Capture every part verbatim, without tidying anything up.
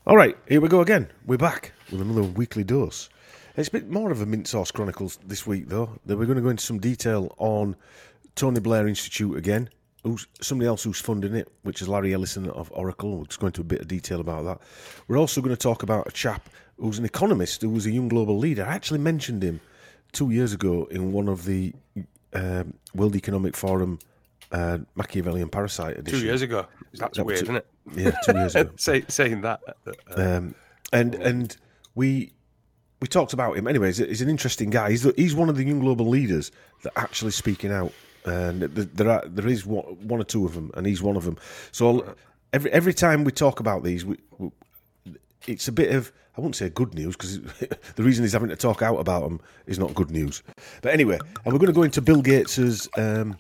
All right, here we go again. We're back with another weekly dose. It's a bit more of a Mint Sauce Chronicles this week, though. We're going to go into some detail on Tony Blair Institute again. Who's somebody else who's funding it, which is Larry Ellison of Oracle. We're just going into a bit of detail about that. We're also going to talk about a chap who's an economist who was a young global leader. I actually mentioned him two years ago in one of the um, World Economic Forum uh, Machiavellian Parasite edition. Two years ago. That's that weird, two, isn't it? Yeah, two years ago. Say, saying that. Uh, um, and and we we talked about him. Anyway, he's, he's an interesting guy. He's the, he's one of the young global leaders that are actually speaking out. And there are there is one, one or two of them, and he's one of them. So every every time we talk about these, we, we, it's a bit of, I wouldn't say good news, because the reason he's having to talk out about them is not good news. But anyway, and we're going to go into Bill Gates's um,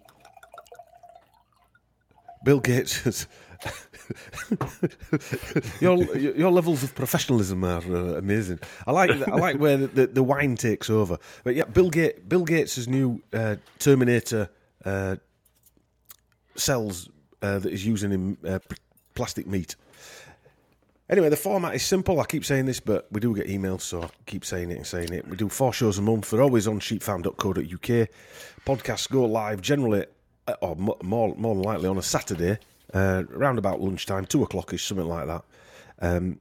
Bill Gates's your your levels of professionalism are uh, amazing. I like I like where the, the, the wine takes over. But yeah, Bill Gates Bill Gates's new uh, Terminator uh, cells uh, that he's using in uh, p- plastic meat. Anyway, the format is simple. I keep saying this, but we do get emails, so I keep saying it and saying it. We do four shows a month. They're always on sheep farm dot co dot U K. Podcasts go live generally, or more more than likely on a Saturday. Uh, around about lunchtime, two o'clock-ish, something like that. Um,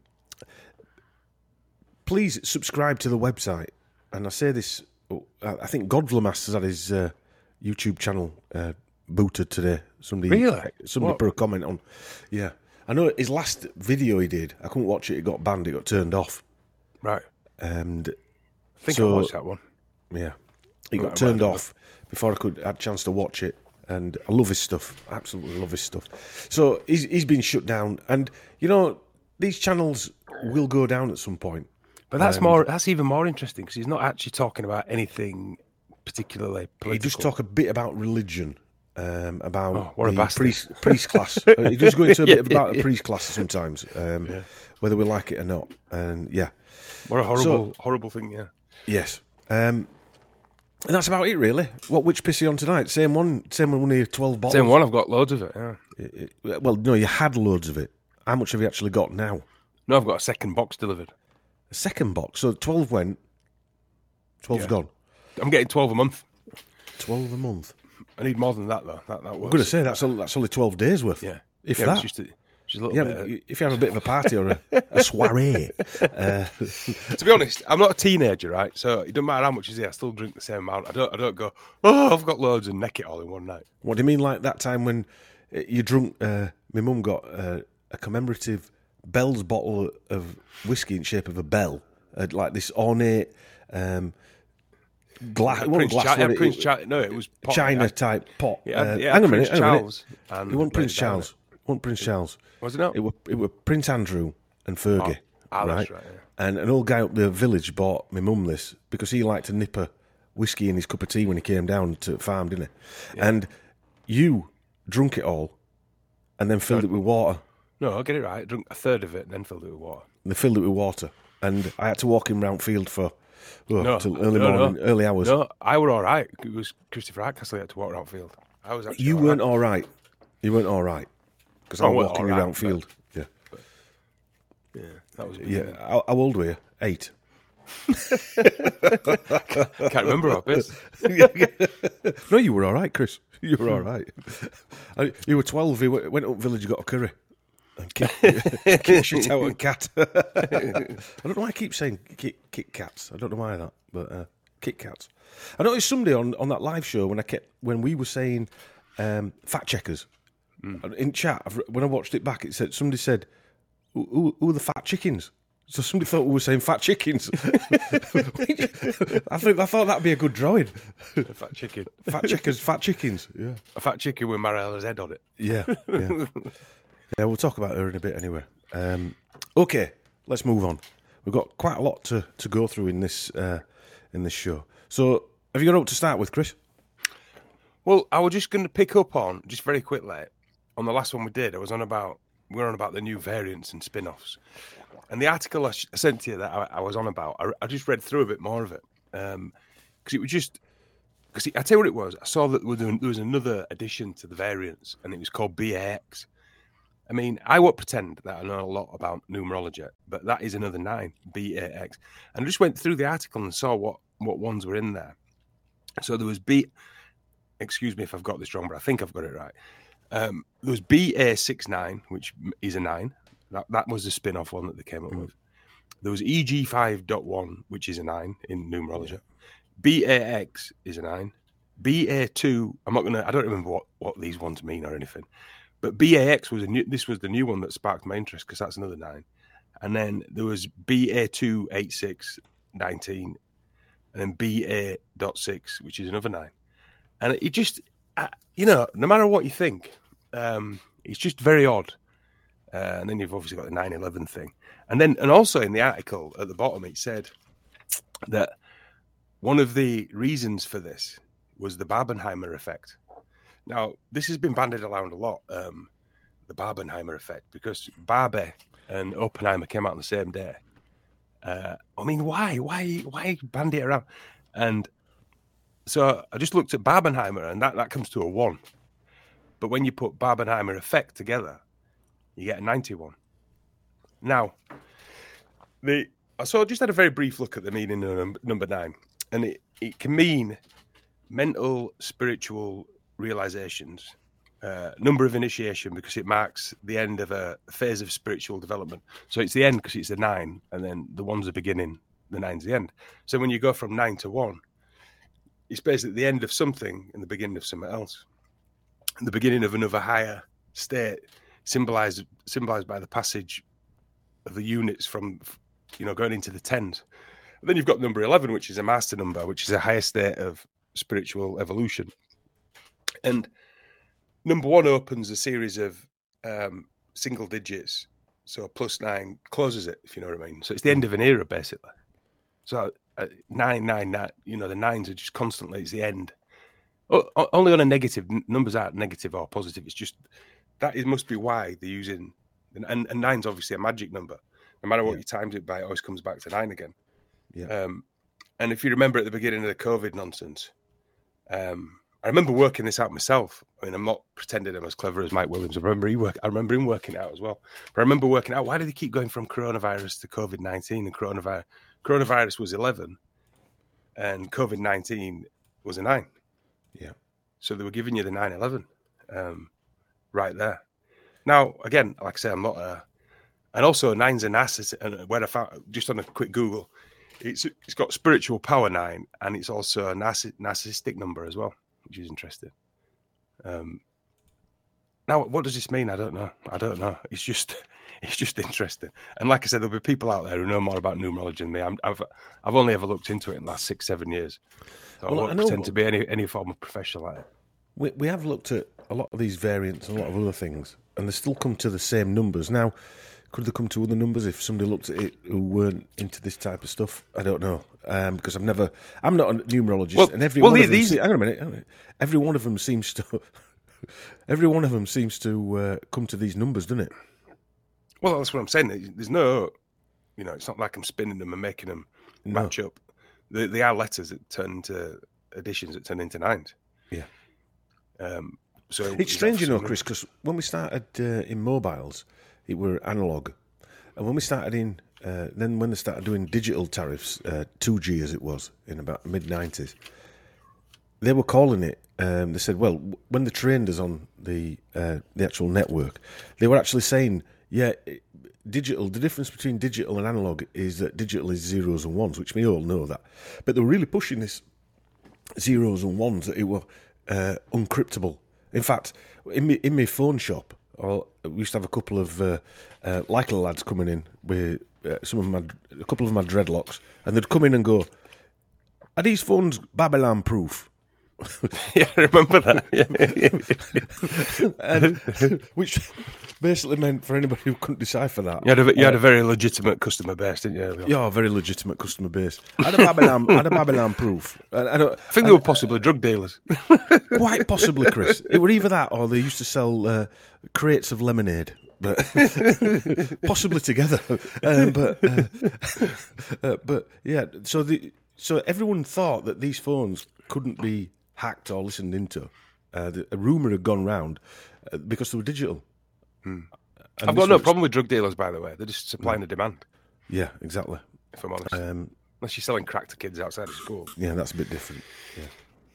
please subscribe to the website. And I say this, I think Godvlamas has had his uh, YouTube channel uh, booted today. Somebody, Really? Somebody What? put a comment on. Yeah. I know his last video he did, I couldn't watch it, it got banned, it got turned off. right. And I think so, I watched that one. Yeah. It got Right, turned right. off before I could have a chance to watch it. And I love his stuff. Absolutely love his stuff. So he's he's been shut down. And, you know, these channels will go down at some point. But that's Um, more. That's even more interesting because he's not actually talking about anything particularly political. He just talk a bit about religion, um, about Oh, what a the bastard. priest, priest class. Uh, he does go into a bit Yeah, about yeah. a priest class sometimes, um, Yeah. whether we like it or not. And, yeah. What a horrible, horrible thing. Yeah. Yes. Um, and that's about it, really. What which piss you on tonight? Same one, same one of your twelve bottles? Same one. I've got loads of it. Yeah. It- it- well, no, you had loads of it. How much have you actually got now? No, I've got a second box delivered. A second box. So twelve went, twelve's Yeah. gone. I'm getting twelve a month. twelve a month. I need more than that though. That that works. I'm going to say that's only, that's only twelve days worth. Yeah. If yeah, that. It's just a, just a little Yeah, bit. if you have a bit of a party or a, a soiree. Uh, To be honest, I'm not a teenager, right? So it doesn't matter how much is here. I still drink the same amount. I don't. I don't go. Oh, I've got loads and neck it all in one night. what do you mean, like that time when uh, you drunk? Uh, my mum got uh, a commemorative Bell's bottle of whiskey in shape of a bell, uh, like this ornate um, glass. It wasn't Prince, glass, Cha- yeah, was it? Prince It- Charles. No, it was pot. China Yeah, type pot. yeah, Uh, yeah, hang a Prince minute, hang a minute. Charles. And It wasn't the Prince Blade Down. Charles. It wasn't Prince Charles. Was it not? It was it was Prince Andrew and Fergie, Ah, right? that's right. Yeah. And an old guy up the village bought my mum this because he liked to nip a whiskey in his cup of tea when he came down to the farm, didn't he? And you drunk it all and then filled it with water. No, I'll get it right. I drank a third of it and then filled it with water. They filled it with water. And I had to walk him round field for oh, No, till early no, no. morning, early hours. No, I were all right. It was Christopher Hardcastle had to walk around field. I was actually You all weren't right. all right. You weren't all right. Because I I was weren't walking all you right, round but- field. Yeah. Yeah, that was. Yeah. How, how old were you? Eight. I can't remember what it is. No, you were all right, Chris. You were all right. Uh, You were twelve. You went went up village, you got a curry. And kick, kick shit out of cat. I don't know why I keep saying Kit, Kit Kats. I don't know why that, but uh, Kit Kats. I noticed somebody on, on that live show when I kept when we were saying um, fat checkers in chat. I've, when I watched it back, it said somebody said, "Who, who, who are the fat chickens?" So somebody thought we were saying fat chickens. I think I thought that'd be a good drawing. A fat chicken. Fat checkers, fat chickens. Yeah. A fat chicken with Mariela's head on it. Yeah, yeah. Yeah, we'll talk about her in a bit anyway. Um, okay, let's move on. We've got quite a lot to, to go through in this uh, in this show. So, have you got out to start with, Chris? Well, I was just going to pick up on, just very quickly, on the last one we did, I was on about, we were on about the new variants and spin-offs. And the article I sh- I sent to you that I, I was on about, I, I just read through a bit more of it. Because um, it was just, because I tell you what it was, I saw that there was, there was another addition to the variants, and it was called B A X. I mean, I won't pretend that I know a lot about numerology, but that is another nine, B A X. And I just went through the article and saw what, what ones were in there. So there was B, excuse me if I've got this wrong, but I think I've got it right. Um, there was B A sixty-nine, which is a nine. That that was the spin-off one that they came up mm. with. There was E G five point one, which is a nine in numerology. Yeah. B A X is a nine. B A two, I'm not going to, I don't remember what, what these ones mean or anything. But B A X was a new, this was the new one that sparked my interest because that's another nine. And then there was B A two eighty-six nineteen, and then B A dot six, which is another nine. And it just, uh, you know, no matter what you think, um, it's just very odd. Uh, and then you've obviously got the nine eleven thing. And then, and also in the article at the bottom, it said that one of the reasons for this was the Barbenheimer effect. Now, this has been bandied around a lot, um, the Barbenheimer effect, because Barbie and Oppenheimer came out on the same day. Uh, I mean, why? Why Why bandy it around? And so I just looked at Barbenheimer, and that, that comes to a one. But when you put Barbenheimer effect together, you get a ninety-one. Now, the so I just had a very brief look at the meaning of number nine, and it, it can mean mental, spiritual realizations, uh, number of initiation because it marks the end of a phase of spiritual development. So it's the end because it's the nine, and then the one's the beginning, the nine's the end. So when you go from nine to one, it's basically the end of something and the beginning of something else. And the beginning of another higher state, symbolized symbolized by the passage of the units from, you know, going into the tens. And then you've got number eleven, which is a master number, which is a higher state of spiritual evolution. And number one opens a series of um, single digits. So plus nine closes it, if you know what I mean. So it's the end of an era, basically. So uh, nine, nine, nine, you know, the nines are just constantly, it's the end. Oh, only on a negative, numbers aren't negative or positive. It's just, that is, must be why they're using, and, and, and nine's obviously a magic number. No matter what yeah. you times it by, it always comes back to nine again. Yeah. Um, and if you remember at the beginning of the COVID nonsense, um, I remember working this out myself. I mean, I'm not pretending I'm as clever as Mike Williams. I remember he work. I remember him working out as well. But I remember working out, why did they keep going from coronavirus to COVID nineteen? And coronavirus, coronavirus was eleven, and COVID nineteen was a nine. Yeah. So they were giving you the nine eleven um, right there. Now, again, like I say, I'm not a, and also nine's a narcissist. And when I found, just on a quick Google, it's it's got spiritual power nine, and it's also a narciss, narcissistic number as well, which is interesting. Um, now, what does this mean? I don't know. I don't know. It's just, it's just interesting. And like I said, there'll be people out there who know more about numerology than me. I'm, I've, I've only ever looked into it in the last six, seven years. So well, I won't I know, pretend to be any any form of professional at it. We we have looked at a lot of these variants and a lot of other things, and they still come to the same numbers. Now, could they come to other numbers if somebody looked at it who weren't into this type of stuff? I don't know, um, because I've never. I'm not a numerologist, well, and every well, one of them. These... Hang on a minute. Hang on a minute. Every one of them seems to. every one of them seems to uh, come to these numbers, doesn't it? Well, that's what I'm saying. There's no, you know, it's not like I'm spinning them and making them no. match up. They, they are letters that turn into additions that turn into nines. Yeah. Um, so it's strange, you know, Chris, because when we started uh, in mobiles, it were analog, and when we started in, uh, then when they started doing digital tariffs, uh, two G as it was in about the mid nineties, they were calling it. Um, they said, well, when they trained us on the uh, the actual network, they were actually saying, yeah, digital. The difference between digital and analog is that digital is zeros and ones, which we all know that, but they were really pushing this zeros and ones that it were uh, uncryptable. In fact, in my, in my phone shop, or we used to have a couple of uh, uh, Leica lads coming in with uh, some of my, a couple of my dreadlocks, and they'd come in and go, "Are these phones Babylon proof?" Yeah, I remember that. and, which basically meant for anybody who couldn't decipher that. You had a, you uh, had a very legitimate customer base, didn't you? Yeah, a very legitimate customer base. I had a Babylon, I had a Babylon proof. I, I, I think they were possibly drug dealers. Quite possibly, Chris. It were either that or they used to sell uh, crates of lemonade. But possibly together. Um, but uh, uh, but yeah, so the so everyone thought that these phones couldn't be hacked or listened into. Uh, the, a rumour had gone round uh, because they were digital. Hmm. And I've this got no looks- problem with drug dealers, by the way. They're just supplying the demand, Yeah, exactly. if I'm honest. Um, Unless you're selling crack to kids outside of school. yeah, that's a bit different. Yeah.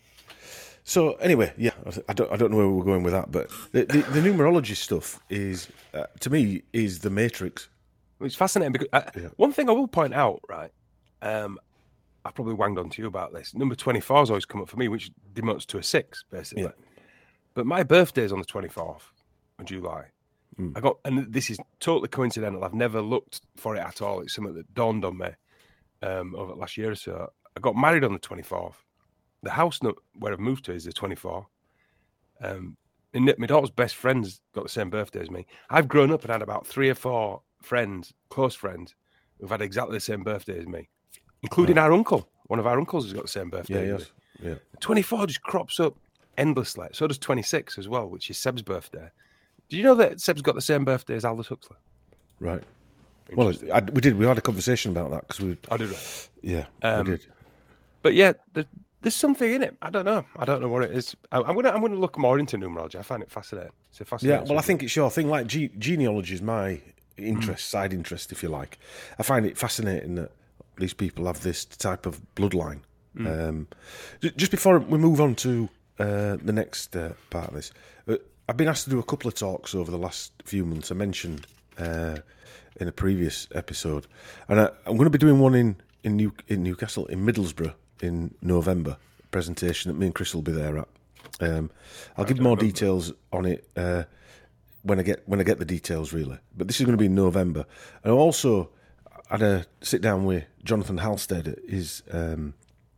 So anyway, yeah, I don't, I don't know where we're going with that, but the, the, the numerology stuff is, uh, to me, is the Matrix. It's fascinating because uh, Yeah. one thing I will point out, right? Um, I probably wanged on to you about this. Number twenty-four has always come up for me, which demotes to a six, basically. Yeah. But my birthday is on the twenty-fourth of July. Mm. I got, and this is totally coincidental. I've never looked for it at all. It's something that dawned on me um, over the last year or so. I got married on the twenty-fourth. The house no- where I've moved to is the twenty-fourth. Um, and my daughter's best friends got the same birthday as me. I've grown up and had about three or four friends, close friends, who've had exactly the same birthday as me, including our uncle. One of our uncles has got the same birthday. Yeah, as yes. me. Yeah. twenty-four just crops up endlessly. So does twenty-six as well, which is Seb's birthday. Do you know that Seb's got the same birthday as Aldous Huxley? Right. Well, I, we did. We had a conversation about that because we. I did. Right. Yeah, Um, we did. But yeah, there, there's something in it. I don't know. I don't know what it is. I, I'm gonna I'm gonna look more into numerology. I find it fascinating. It's a Yeah, fascinating. well, I subject. think it's your thing. Like ge- genealogy is my interest, side interest, if you like. I find it fascinating that these people have this type of bloodline. Um, j- just before we move on to uh, the next uh, part of this, uh, I've been asked to do a couple of talks over the last few months. I mentioned uh, in a previous episode, and I, I'm going to be doing one in in, New, in Newcastle, in Middlesbrough, in November. A presentation that me and Chris will be there at. Um, I'll give more details on it uh, when I get when I get the details, really. But this is going to be in November, and I also had a sit down with Jonathan Halstead at his um,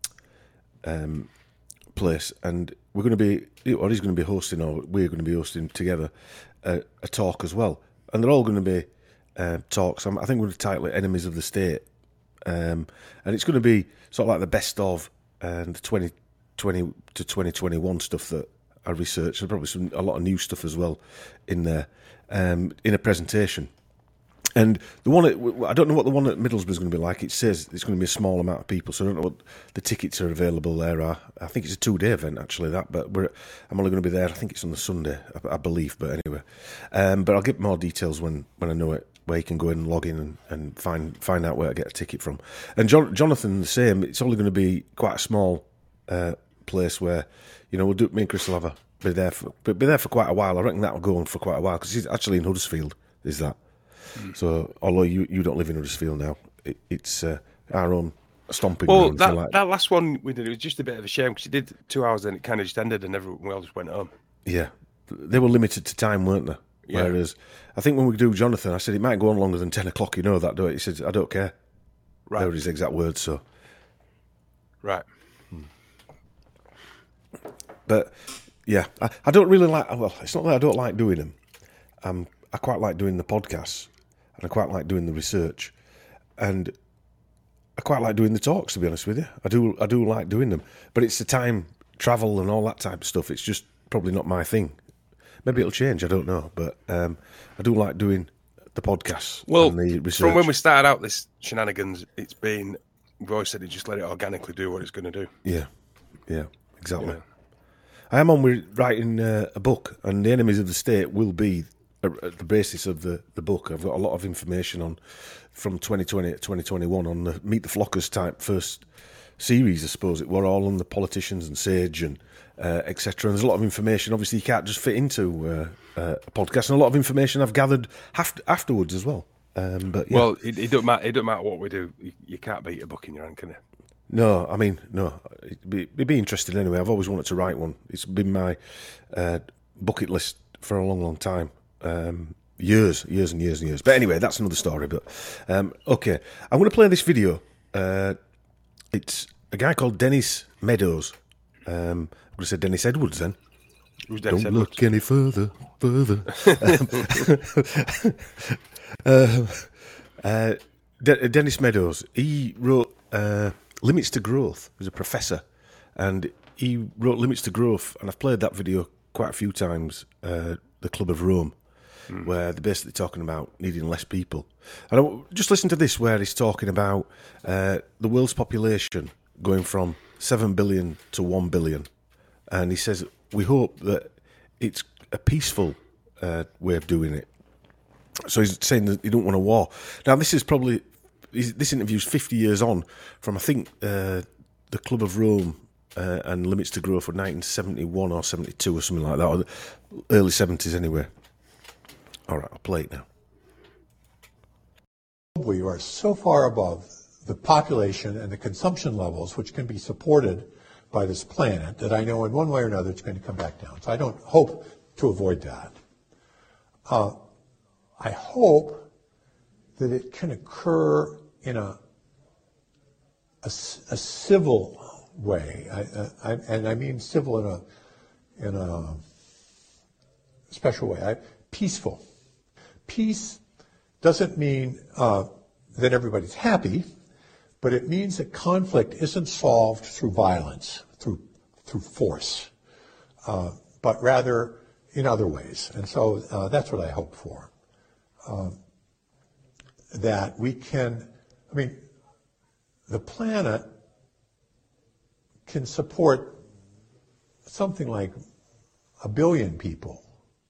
um, place, and we're going to be, or he's going to be hosting, or we're going to be hosting together a, a talk as well. And they're all going to be uh, talks. I'm, I think we're going to title it "Enemies of the State," um, and it's going to be sort of like the best of and the twenty twenty to twenty twenty-one stuff that I researched. There's probably some a lot of new stuff as well in there um, in a presentation. And the one at, I don't know what the one at Middlesbrough is going to be like. It says it's going to be a small amount of people, so I don't know what the tickets are available there are. I think it's a two-day event actually. That, but we're I'm only going to be there. I think it's on the Sunday, I, I believe. But anyway, um, but I'll get more details when, when I know it, where you can go in and log in and, and find find out where to get a ticket from. And John, Jonathan, the same. It's only going to be quite a small uh, place where, you know, we'll do. Me and Chris will have a be there for be there for quite a while. I reckon that'll go on for quite a while because he's actually in Huddersfield. Is that? So, although you, you don't live in Huddersfield now, it, it's uh, our own stomping Well, ground. if you that, like. that last one we did, it was just a bit of a shame because you did two hours and it kind of just ended and everyone we all just went home. Yeah, they were limited to time, weren't they? Yeah. Whereas, I think when we do Jonathan, I said it might go on longer than ten o'clock. You know that, don't you? He said, "I don't care." Right. They were his exact words. So, Right. but yeah, I, I don't really like. Well, it's not that I don't like doing them. Um, I quite like doing the podcasts, and I quite like doing the research, and I quite like doing the talks. To be honest with you, I do. I do like doing them, but it's the time, travel, and all that type of stuff. It's just probably not my thing. Maybe it'll change. I don't know, but um, I do like doing the podcasts Well, and the research. from when we started out this shenanigans, it's been, we've always said it, just let it organically do what it's going to do. Yeah, yeah, exactly. Yeah. I am on with writing uh, a book, and the enemies of the state will be at the basis of the, the book. I've got a lot of information on from twenty twenty to twenty twenty-one on the Meet the Flockers type first series, I suppose it were, all on the politicians and Sage and uh, et cetera. And there's a lot of information. Obviously, you can't just fit into uh, uh, a podcast, and a lot of information I've gathered haf- afterwards as well. Um, but yeah. Well, it, it don't matter. It don't matter what we do. You, you can't beat a book in your hand, can you? No, I mean, no. It'd be, it'd be interesting anyway. I've always wanted to write one. It's been my uh, bucket list for a long, long time. Um, years, years and years and years. But anyway, that's another story. But um, okay, I'm going to play this video. Uh, it's a guy called Dennis Meadows. Um, I'm going to say Dennis Edwards then. Who's Dennis Don't Edwards? look any further, further. um, uh, uh, De- Dennis Meadows, he wrote uh, Limits to Growth. He was a professor, and he wrote Limits to Growth, and I've played that video quite a few times, uh, the Club of Rome, mm. where they're basically talking about needing less people. And I, just listen to this, where he's talking about uh, the world's population going from seven billion to one billion. And he says, we hope that it's a peaceful uh, way of doing it. So he's saying that he don't want a war. Now, this is probably this interview's fifty years on from I think uh, the Club of Rome uh, and Limits to Growth for nineteen seventy-one or seventy-two or something like that, or the early seventies anyway. All right, I'll play it now. We are so far above the population and the consumption levels which can be supported by this planet that I know in one way or another it's going to come back down. So I don't hope to avoid that. Uh, I hope that it can occur in a, a, a civil way, I, I, and I mean civil in a, in a special way, I, peaceful. Peace doesn't mean uh, that everybody's happy, but it means that conflict isn't solved through violence, through through force, uh, but rather in other ways. And so uh, that's what I hope for. Um, that we can, I mean, the planet can support something like a billion people,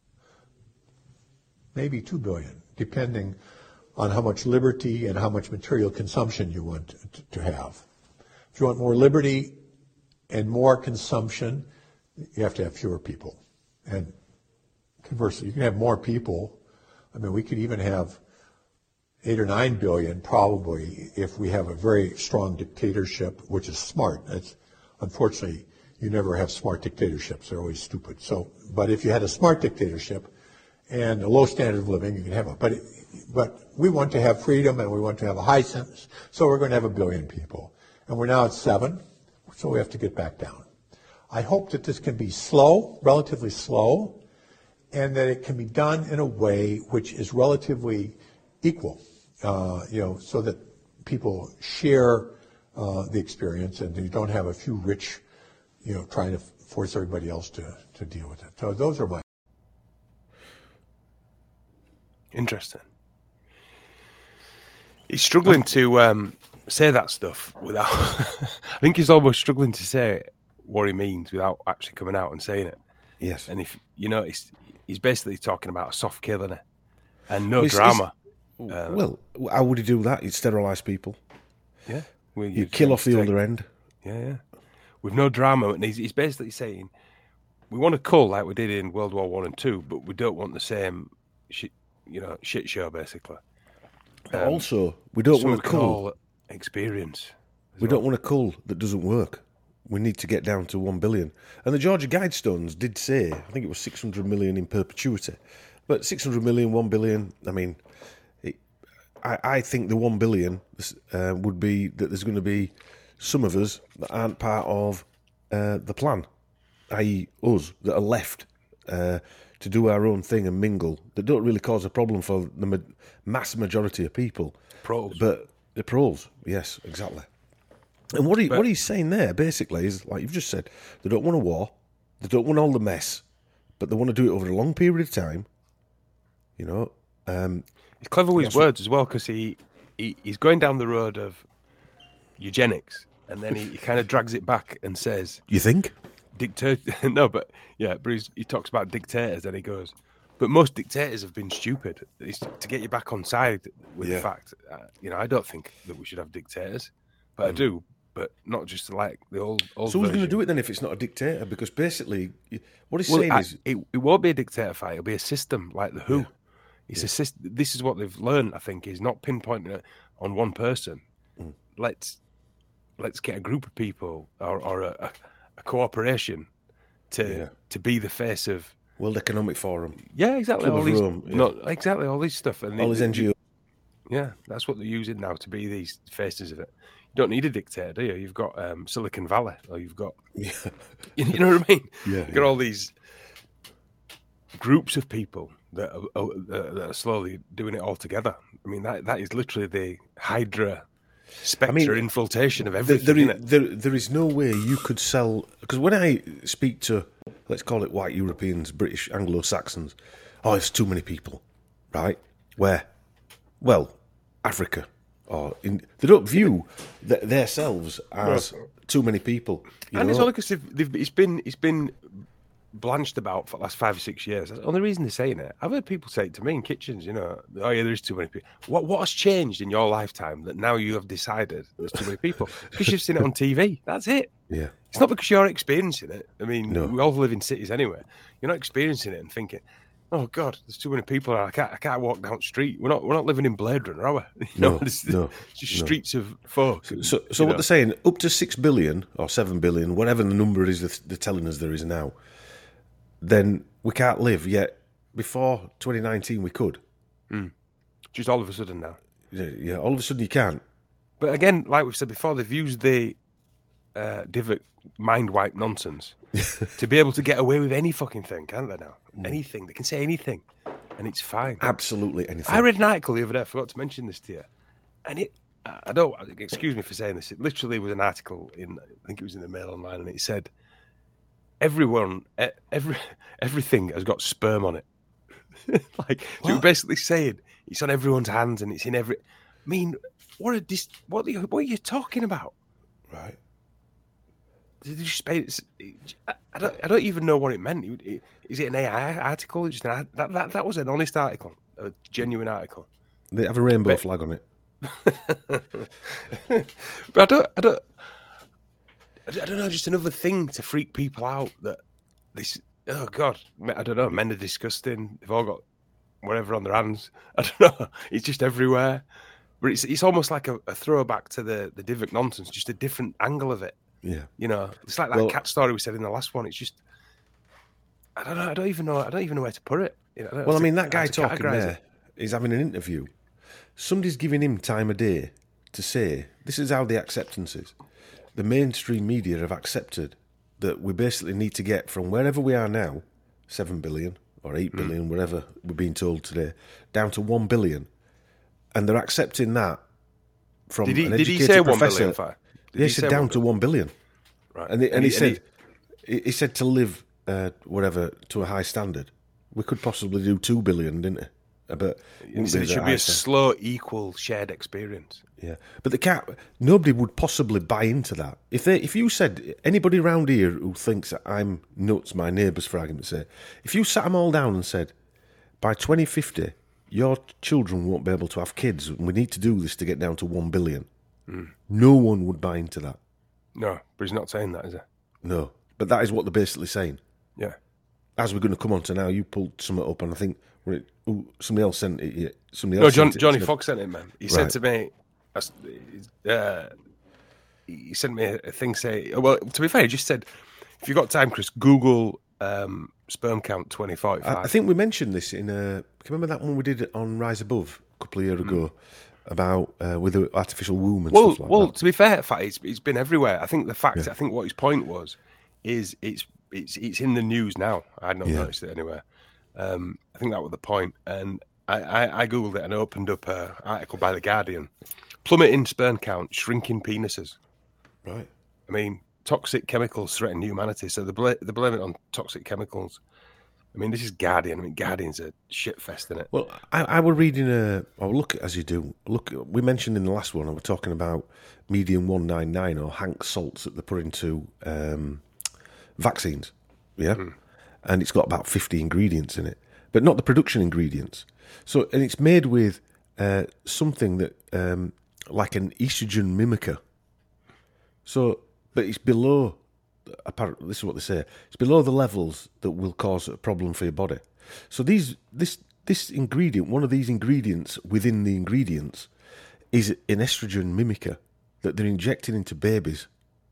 maybe two billion, depending on how much liberty and how much material consumption you want to, to have. If you want more liberty and more consumption, you have to have fewer people. And conversely, you can have more people. I mean, we could even have eight or nine billion probably if we have a very strong dictatorship, which is smart. It's, unfortunately, you never have smart dictatorships. They're always stupid. So, but if you had a smart dictatorship and a low standard of living, you can have it. But it, But we want to have freedom and we want to have a high sentence, so we're going to have a billion people. And we're now at seven, so we have to get back down. I hope that this can be slow, relatively slow, and that it can be done in a way which is relatively equal, uh, you know, so that people share uh, the experience and you don't have a few rich, you know, trying to force everybody else to, to deal with it. So those are my... Interesting. He's struggling to um, say that stuff without... I think he's almost struggling to say what he means without actually coming out and saying it. Yes. And if you know, he's, he's basically talking about a soft kill, isn't it? And no Well, it's- drama. Uh, well, how would he do that? He'd sterilise people. Yeah. Well, You'd kill off the take- other end. Yeah, yeah. With no drama. And he's, he's basically saying, we want to cull like we did in World War One and Two, but we don't want the same shit, you know, shit show, basically. But also, we don't So want we a can cull. all experience. We don't want a cull that doesn't work. We need to get down to one billion. And the Georgia Guidestones did say, I think it was six hundred million in perpetuity. But six hundred million, one billion, I mean, it, I, I think the one billion uh, would be that there's going to be some of us that aren't part of uh, the plan, that is us, that are left uh, to do our own thing and mingle, that don't really cause a problem for the ma- mass majority of people. Pros. But the pros, yes, exactly. And what he, But- what he's saying there, basically, is, like you've just said, they don't want a war, they don't want all the mess, but they want to do it over a long period of time, you know. Um, He's clever with his That's what- words as well, because he, he he's going down the road of eugenics, and then he, he kind of drags it back and says, you think? dictator. No, but yeah, but he's, he talks about dictators, and he goes, but most dictators have been stupid. It's to get you back on side with Yeah. the fact, uh, you know, I don't think that we should have dictators, but I do, but not just like the old old. So who's going to version. do it then if it's not a dictator? Because basically, what he's Well, saying I- is, it, it won't be a dictator fight. It'll be a system like the W H O. Yeah. It's a system. This is what they've learned. I think is not pinpointing it on one person. Mm. Let's let's get a group of people or, or a, a, a cooperation to Yeah. to be the face of. World Economic Forum, Yeah, exactly. Club all of these, Rome, yeah. not exactly all these stuff, and all it- his N G Os. Yeah, that's what they're using now to be these faces of it. You don't need a dictator, do you? You've got um, Silicon Valley, or you've got, Yeah. you know what I mean? Yeah, You've got yeah. all these groups of people that are, are- that are slowly doing it all together. I mean, that that is literally the Hydra Spectre infiltration of There, everything. there, innit? is, there, there is no way you could sell, because when I speak to, let's call it white Europeans, British Anglo-Saxons, oh, it's too many people, right? Where? Well, Africa, or in, they don't view th- themselves as too many people. You And know? it's only because they've, they've, it's been it's been blanched about for the last five or six years. That's the only reason they're saying it. I've heard people say it to me in kitchens, you know, oh yeah, there is too many people. What what has changed in your lifetime that now you have decided there's too many people? Because you've seen it on T V. That's it. Yeah. It's not because you're experiencing it. I mean, No. we all live in cities anyway. You're not experiencing it and thinking, oh God, there's too many people. I can't I can't walk down the street. We're not we're not living in Blade Runner, are we? You No, know, it's, no, it's just no. streets of folk. So, and, so you what know. they're saying, up to six billion or seven billion, whatever the number is that they're telling us there is now, then we can't live. Yet before twenty nineteen, we could. Just all of a sudden now. Yeah, yeah, all of a sudden you can't. But again, like we've said before, they've used the uh, Divock mind wipe nonsense to be able to get away with any fucking thing, can't they now? Anything. They can say anything and it's fine. Absolutely anything. I read an article the other day, I forgot to mention this to you, and it, I don't, excuse me for saying this, it literally was an article in, I think it was in the Mail Online, and it said, everyone, e- every everything has got sperm on it. Like, so you're basically saying it's on everyone's hands and it's in every, I mean, what, a dis, what, are you, what are you talking about? Right. Did you just, it's, I, I, don't, I don't even know what it meant. Is it an A I article? Just an, that, that, that was an honest article, a genuine article. They have a rainbow But- flag on it. But I don't, I don't, I don't know. Just another thing to freak people out. That this, oh God, I don't know. Men are disgusting. They've all got whatever on their hands. I don't know. It's just everywhere. But it's it's almost like a, a throwback to the the Divock nonsense, just a different angle of it. Yeah. You know, it's like that Well- cat story we said in the last one. It's just, I don't know. I don't even know. I don't even know where to put it. You know, I don't know Well, I how to- mean, that how guy to talking categorise there it. is having an interview. Somebody's giving him time of day to say, this is how the acceptance is. The mainstream media have accepted that we basically need to get from wherever we are now, seven billion or eight billion, whatever we're being told today, down to one billion. And they're accepting that from Did he? an Did he educated say one professor. billion? Fi? Did Yeah, he say said down one to billion? one billion. Right. And, he, and, he, and said, he, he said to live, uh, whatever, to a high standard. We could possibly do two billion, didn't he? Uh, But He said it should be a slow, equal, shared experience. Yeah, but the cat. Nobody would possibly buy into that. If they, if you said anybody around here who thinks that I'm nuts, my neighbours for argument's sake, if you sat them all down and said, by twenty fifty, your children won't be able to have kids, and we need to do this to get down to one billion, Mm. no one would buy into that. No, but he's not saying that, is he? No, but that is what they're basically saying. Yeah. As we're going to come on to now, you pulled something up, and I think ooh, somebody else sent it. Yeah, somebody No, else. John, sent it. Johnny Said- Fox sent it, man. He said Right. to me, uh, he sent me a thing say, well, to be fair, he just said, if you've got time, Chris, Google um, sperm count twenty forty-five. I, I think we mentioned this in. Uh, can you remember that one we did on Rise Above a couple of years ago about uh, with the artificial womb and well, stuff like well, that? to be fair, fact, it's, it's been everywhere. I think the fact, Yeah. I think what his point was, is it's it's it's in the news now. I had not Yeah. noticed it anywhere. Um, I think that was the point. And I, I, I googled it and opened up an article by the Guardian: plummeting sperm count, shrinking penises. Right. I mean, toxic chemicals threaten humanity, so they bl- they blame it on toxic chemicals. I mean, this is Guardian. I mean, Guardian's a shit fest, isn't it? Well, I, I were reading a. Oh, look as you do. Look, we mentioned in the last one. I was talking about medium one nine nine or Hank salts that they put into um, vaccines. Yeah, Mm. and it's got about fifty ingredients in it, but not the production ingredients. So, and it's made with uh, something that um, like an estrogen mimicker. So, but it's below. Apparently, this is what they say. It's below the levels that will cause a problem for your body. So these this this ingredient, one of these ingredients within the ingredients, is an estrogen mimicker that they're injecting into babies,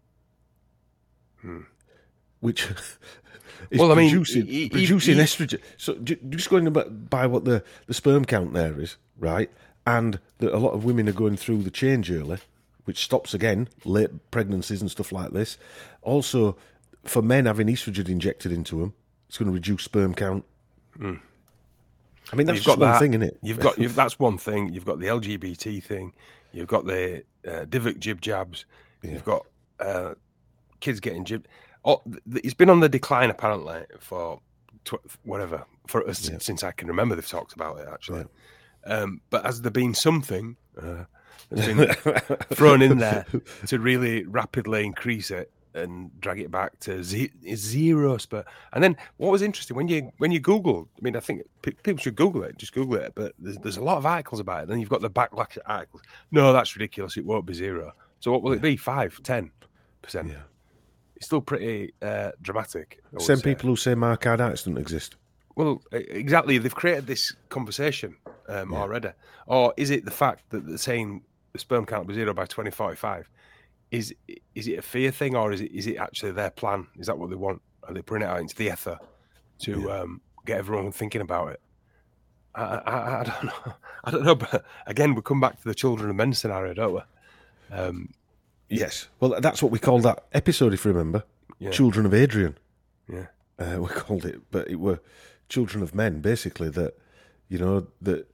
Hmm. which is Well, I mean, producing, e- e- producing e- estrogen. So ju- just going by- by what the, the sperm count there is, right? And that a lot of women are going through the change early, which stops again late pregnancies and stuff like this. Also, for men having estrogen injected into them, it's going to reduce sperm count. Mm. I mean, that's You've just got one that. thing, isn't it? You've got you've, that's one thing. You've got the L G B T thing. You've got the uh, Divock jib jabs. You've got uh, kids getting jib. Oh, th- it's been on the decline apparently for tw- whatever for us Yeah. since I can remember. They've talked about it actually. Um, but has there been something uh, that's been thrown in there to really rapidly increase it? and drag it back to ze- zero sperm. And then what was interesting when you when you Google, I mean, I think p- people should Google it, just Google it. But there's, there's a lot of articles about it. Then you've got the backlash articles. No, that's ridiculous. It won't be zero. So what will it be? Five, ten percent. Yeah. It's still pretty uh, dramatic. I would Same say. people who say myocarditis don't exist. Well, e- exactly. They've created this conversation um, already. Or is it the fact that they're saying the sperm count will be zero by twenty forty-five? Is is it a fear thing, or is it is it actually their plan? Is that what they want? Are they putting it out into the ether to Yeah. um, get everyone thinking about it? I, I, I don't know. I don't know. But again, we come back to the children of men scenario, don't we? Um, Yes. Well, that's what we called that episode, if you remember. Yeah. Children of Adrian. yeah. Uh, we called it, but it were children of men, basically, that, you know, that...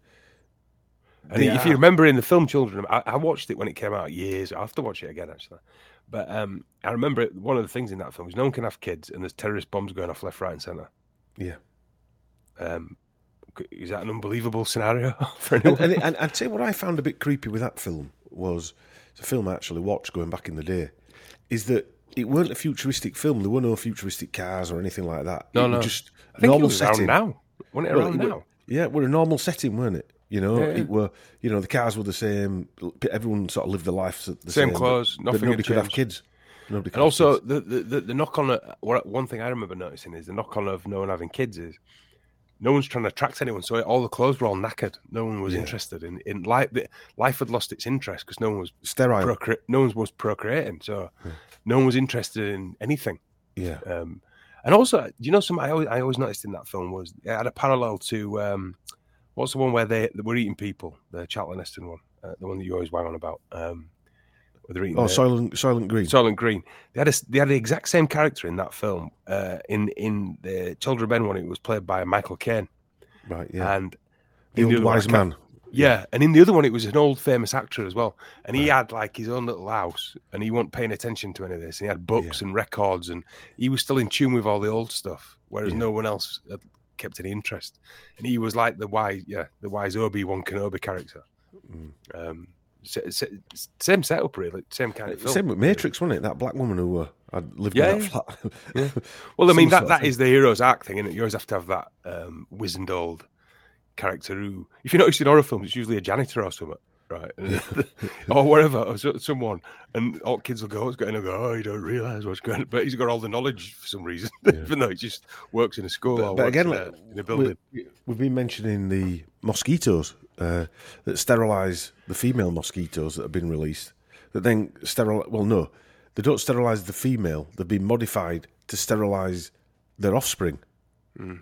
And they if are- you remember in the film Children, I, I watched it when it came out years. I have to watch it again, actually. But um, I remember it, one of the things in that film is no one can have kids, and there's terrorist bombs going off left, right, and centre. Yeah. Um, is that an unbelievable scenario for And, anyone? and, it- and I'd say what I found a bit creepy with that film was, it's a film I actually watched going back in the day, is that it weren't a futuristic film. There were no futuristic cars or anything like that. No, it no. was just I a think it normal was around setting. now. Wasn't it Well, around it were- now? Yeah, it were a normal setting, weren't it? You know, Yeah, yeah. it were, you know, the cars were the same. Everyone sort of lived their lives the Same same. clothes, but, nothing but nobody had could have changed. kids. Nobody could And have also, kids. the, the, the, the knock on, one thing I remember noticing is the knock on of no one having kids is no one's trying to attract anyone. So all the clothes were all knackered. No one was Yeah. interested in, in life. Life had lost its interest because no one was Sterile. procre- no one was procreating. So no one was interested in anything. Yeah. Um, and also, you know, some I always, I always noticed in that film was it had a parallel to um, what's the one where they, they were eating people, the Charlton Heston one, uh, the one that you always wang on about. Um, where they're eating Oh, the- Soylent, Soylent Green. Soylent Green. They had a, they had the exact same character in that film. Uh, in in the Children of Men one, it was played by Michael Caine, Right, yeah. and the in old other one, I wise can't- man. Yeah, and in the other one, it was an old famous actor as well, and he had like his own little house, and he wasn't paying attention to any of this. And he had books and records, and he was still in tune with all the old stuff, whereas Yeah. no one else had kept any interest. And he was like the wise, yeah, the wise Obi-Wan Kenobi character. Mm. Um, sa- sa- same setup, really, same kind of film. Same with Matrix, wasn't it? That black woman who uh, had lived Yeah, in that yeah. flat. Yeah. Well, I mean, Some that, sort of that thing. is the hero's arc thing, isn't it? You always have to have that um, wizened old character who, if you notice in horror films, it's usually a janitor or something, right? or whatever, or so- someone. And all kids will go, what's going on? Go, oh, you don't realise what's going on. But he's got all the knowledge for some reason, even though he just works in a school or But works again, in, like, a, in a building. we, we've been mentioning the mosquitoes uh, that sterilise the female mosquitoes that have been released. That then steril. Well, no, they don't sterilise the female. They've been modified to sterilise their offspring. Mm.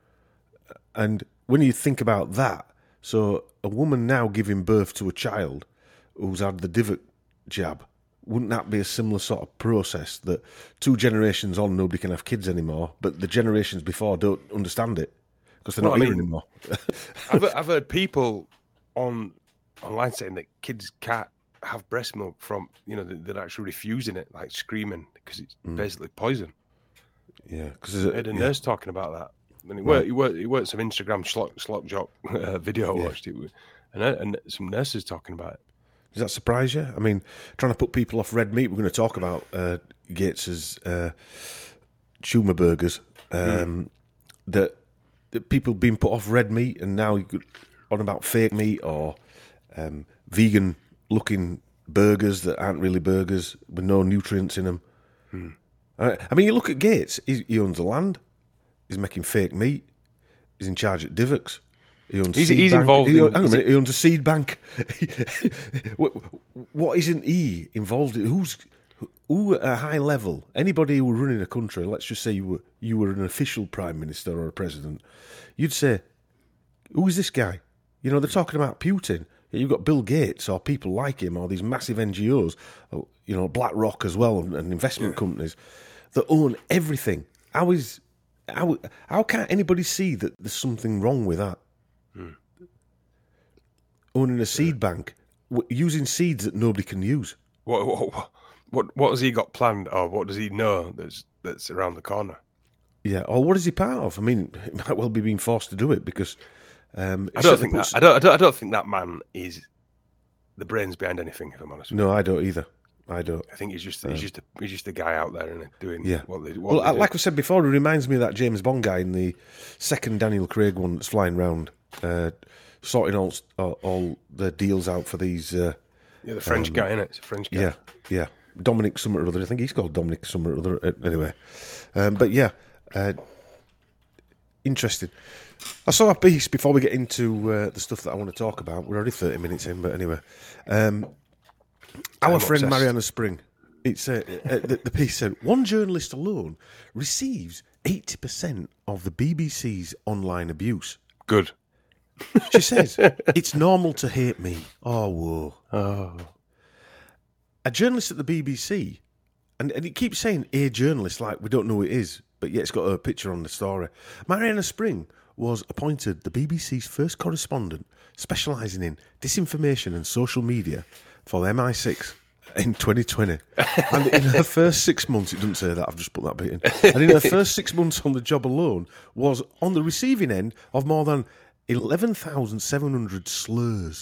And when you think about that, so a woman now giving birth to a child who's had the divot jab, wouldn't that be a similar sort of process that two generations on nobody can have kids anymore, but the generations before don't understand it because they're Well, not I here mean- anymore? I've, I've heard people on online saying that kids can't have breast milk from, you know, they're actually refusing it, like screaming, because it's basically poison. Yeah, because I had a nurse talking about that. And it worked, it worked, it worked some Instagram schlock, schlock jock uh, video I watched it with, and, uh, and some nurses talking about it. Does that surprise you? I mean, trying to put people off red meat. We're going to talk about uh, Gates's uh, Schumer burgers. Um, that, that people being put off red meat, and now you could on about fake meat or um, vegan-looking burgers that aren't really burgers with no nutrients in them. Hmm. I, I mean, you look at Gates. He, he owns the land. He's making fake meat. He's in charge at Divox. He owns He's- seed he's bank. involved He, in- own- hang on a is minute, he owns a seed bank. what, what isn't he involved in? Who's who at a high level? Anybody who were running a country, let's just say you were you were an official prime minister or a president, you'd say, who is this guy? You know, they're talking about Putin. You've got Bill Gates or people like him or these massive N G Os, or, you know, BlackRock as well, and, and investment companies that own everything. How is how how can't anybody see that there's something wrong with that? Owning a seed bank, w- using seeds that nobody can use. What, what, what, what has he got planned, or what does he know that's that's around the corner? Yeah, or what is he part of? I mean, he might well be being forced to do it because um, I it don't certainly think that. puts- I don't, I don't. I don't think that man is the brains behind anything. If I'm honest. With No, I don't either. I don't. I think he's just he's just a, he's just a guy out there and doing Yeah. what they what Well, they I- do. like I said before, he reminds me of that James Bond guy in the second Daniel Craig one that's flying around, uh, sorting all, all all the deals out for these. Uh, yeah, the French guy, innit? It's a French guy. yeah, yeah. Dominic something or other. I think he's called Dominic something or other. Uh, Anyway, um, but yeah, uh, interesting. I saw a piece before we get into uh, the stuff that I want to talk about. We're already thirty minutes in, but anyway. Um, our I'm friend obsessed. Mariana Spring. It's uh, uh, the, the piece said one journalist alone receives eighty percent of the B B C's online abuse. Good. She says it's normal to hate me. Oh, whoa. Oh. A journalist at the B B C, and, and it keeps saying a journalist like we don't know who it is, but yet it's got her picture on the story. Mariana Spring was appointed the B B C's first correspondent, specialising in disinformation and social media for M I six in twenty twenty. And in her first six months, it doesn't say that, I've just put that bit in. And in her first six months on the job alone, was on the receiving end of more than eleven thousand seven hundred slurs.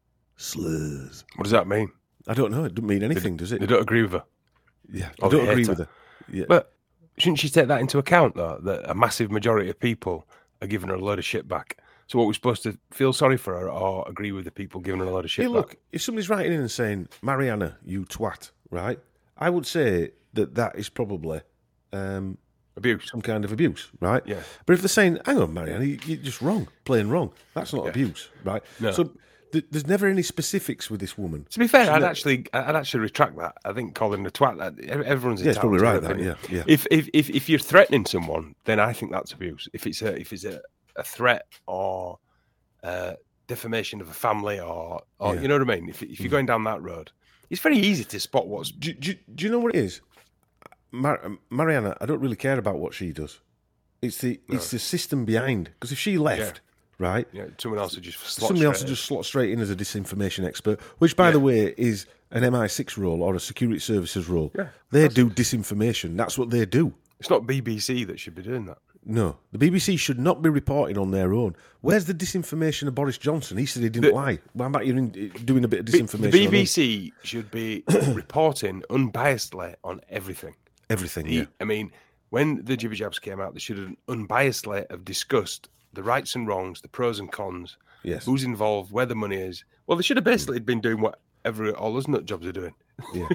Slurs. What does that mean? I don't know. It doesn't mean anything, does it? They don't agree with her. Yeah, I Or they don't agree hate with her. her. Yeah. But shouldn't she take that into account, though, that a massive majority of people are giving her a load of shit back? So what, we're supposed to feel sorry for her or agree with the people giving her a load of shit Hey, back? look, if somebody's writing in and saying, Mariana, you twat, right? I would say that that is probably um, Abuse. some kind of abuse, right? Yeah. But if they're saying, hang on, Mariana, you- you're just wrong, plain wrong, that's not Yeah. abuse, right? No. So th- there's never any specifics with this woman. To be fair, I'd no- actually, I'd actually retract that. I think calling her a twat, that everyone's Yeah, it's entitled probably to right, their that, opinion. yeah, yeah. If, if if if you're threatening someone, then I think that's abuse. If it's a if it's a, a threat or uh, defamation of a family, or or Yeah. you know what I mean. If if you're going down that road, it's very easy to spot what's. Do, do, do you know what it is? Mar- Mariana, I don't really care about what she does. It's the it's the system behind. Because if she left, right, You know, someone else would just slot somebody else straight will in. just slot straight in as a disinformation expert, which, by the way, is an M I six role or a security services role. Yeah, they do disinformation. That's what they do. It's not B B C that should be doing that. No, the B B C should not be reporting on their own. Where's the disinformation of Boris Johnson? He said he didn't The- lie. Why about you in, doing a bit of B- disinformation? the on B him? B C should be reporting unbiasedly on everything. Everything, The- yeah. I mean, when the Jibber Jabs came out, they should have unbiasedly have discussed the rights and wrongs, the pros and cons, Yes. who's involved, where the money is. Well, they should have basically been doing whatever all those nut jobs are doing. Yeah.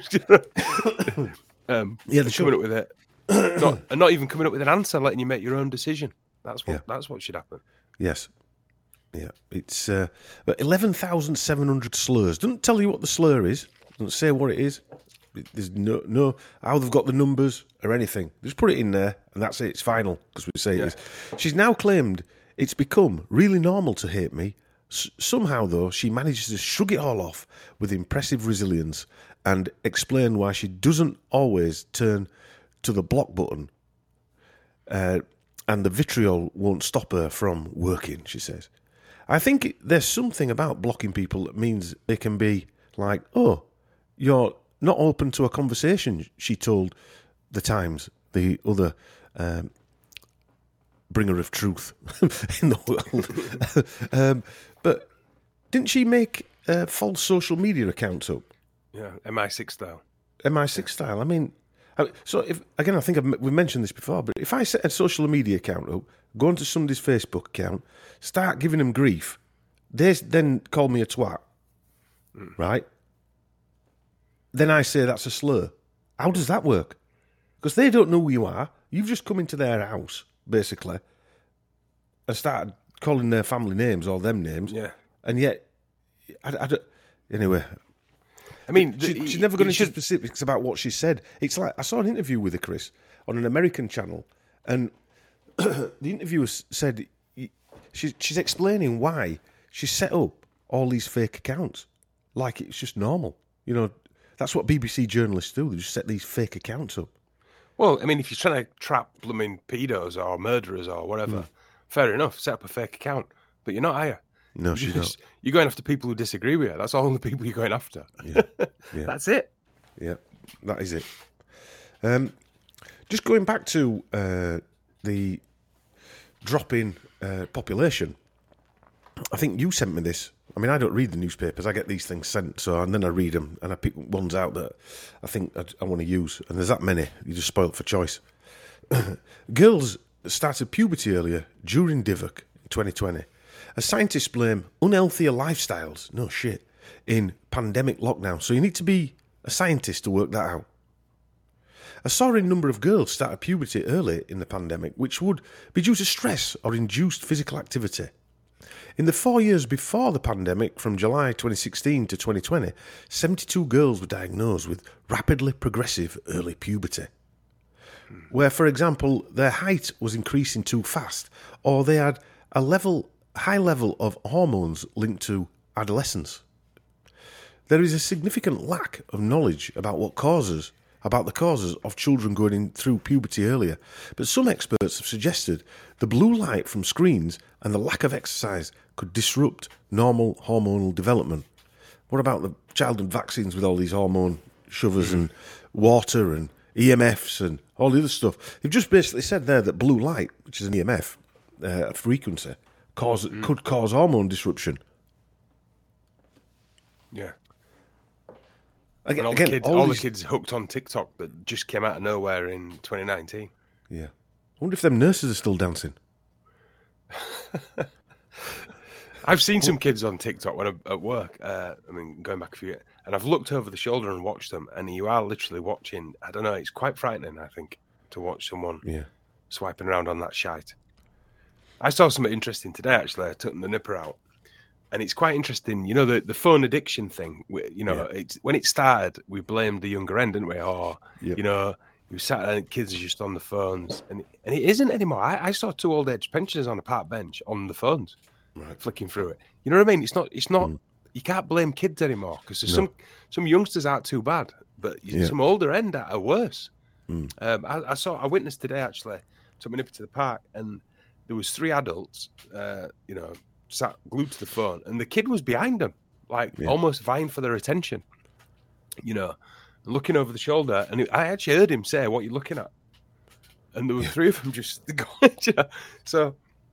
um, Yeah, they and should. coming up with it, not, and not even coming up with an answer, letting you make your own decision. That's what Yeah. that's what should happen. Yes. Yeah. It's uh, but eleven thousand seven hundred slurs. Doesn't tell you what the slur is. Doesn't say what it is. There's no, no how they've got the numbers or anything. Just put it in there and that's it. It's final because we say it is. She's now claimed it's become really normal to hate me. S- somehow, though, she manages to shrug it all off with impressive resilience and explain why she doesn't always turn to the block button. Uh, and the vitriol won't stop her from working, she says. I think it, there's something about blocking people that means they can be like, oh, you're not open to a conversation, she told The Times, the other um, bringer of truth in the world. um, but didn't she make uh, false social media accounts up? Yeah, M I six style. M I six style. I mean, I- so if again, I think I've, we've mentioned this before, but if I set a social media account up, go onto somebody's Facebook account, start giving them grief, they then call me a twat, right? Then I say that's a slur. How does that work? Because they don't know who you are. You've just come into their house, basically, and started calling their family names or them names, Yeah. and yet, I, I don't, anyway. I mean, She, the- she's never it gone into should- specifics about what she said. It's like I saw an interview with her, Chris, on an American channel, and the interviewer s- said she's she's explaining why she set up all these fake accounts, like it's just normal. You know, that's what B B C journalists do. They just set these fake accounts up. Well, I mean, if you're trying to trap blooming pedos or murderers or whatever, fair enough, set up a fake account. But you're not, are you? No, she's You're not. just- You're going after people who disagree with you. That's all the people you're going after. Yeah, yeah. That's it. Yeah, that is it. Um, just going back to uh, the drop in uh, population, I think you sent me this I mean, I don't read the newspapers. I get these things sent, so and then I read them, and I pick ones out that I think I, I want to use. And there's that many. You just spoil it for choice. Girls started puberty earlier during D V O C in twenty twenty. As scientists blame unhealthier lifestyles, no shit, in pandemic lockdown. So you need to be a scientist to work that out. A soaring number of girls started puberty early in the pandemic, which would be due to stress or induced physical activity. In the four years before the pandemic, from July twenty sixteen to twenty twenty, seventy-two girls were diagnosed with rapidly progressive early puberty, where, for example, their height was increasing too fast, or they had a level, high level of hormones linked to adolescence. There is a significant lack of knowledge about what causes about the causes of children going in through puberty earlier, but some experts have suggested the blue light from screens and the lack of exercise could disrupt normal hormonal development. What about the childhood vaccines with all these hormone shovers and water and E M Fs and all the other stuff? They've just basically said there that blue light, which is an E M F uh, frequency, cause, mm. could cause hormone disruption. Yeah. Again, and all, again, the, kids, all, all these... the kids hooked on TikTok that just came out of nowhere in twenty nineteen. Yeah. I wonder if them nurses are still dancing. I've seen some kids on TikTok when I'm at work. Uh, I mean, going back a few years, and I've looked over the shoulder and watched them, and you are literally watching. I don't know. It's quite frightening, I think, to watch someone yeah. swiping around on that shite. I saw something interesting today. Actually, I took the nipper out. And it's quite interesting, you know, the, the phone addiction thing. You know, yeah. it's, when it started, we blamed the younger end, didn't we? Or, yep. you know, you sat there and kids are just on the phones. And, and it isn't anymore. I, I saw two old age pensioners on a park bench on the phones, right. flicking through it. You know what I mean? It's not, it's not, mm. you can't blame kids anymore because no. some some youngsters aren't too bad, but yeah. some older end are worse. Mm. Um, I, I saw, I witnessed today, actually, took my nipper to the park, and there was three adults, uh, you know, sat glued to the phone, and the kid was behind them, like yeah. almost vying for their attention, you know, looking over the shoulder. And I actually heard him say, "What are you looking at?" And there were yeah. three of them just going. You know? So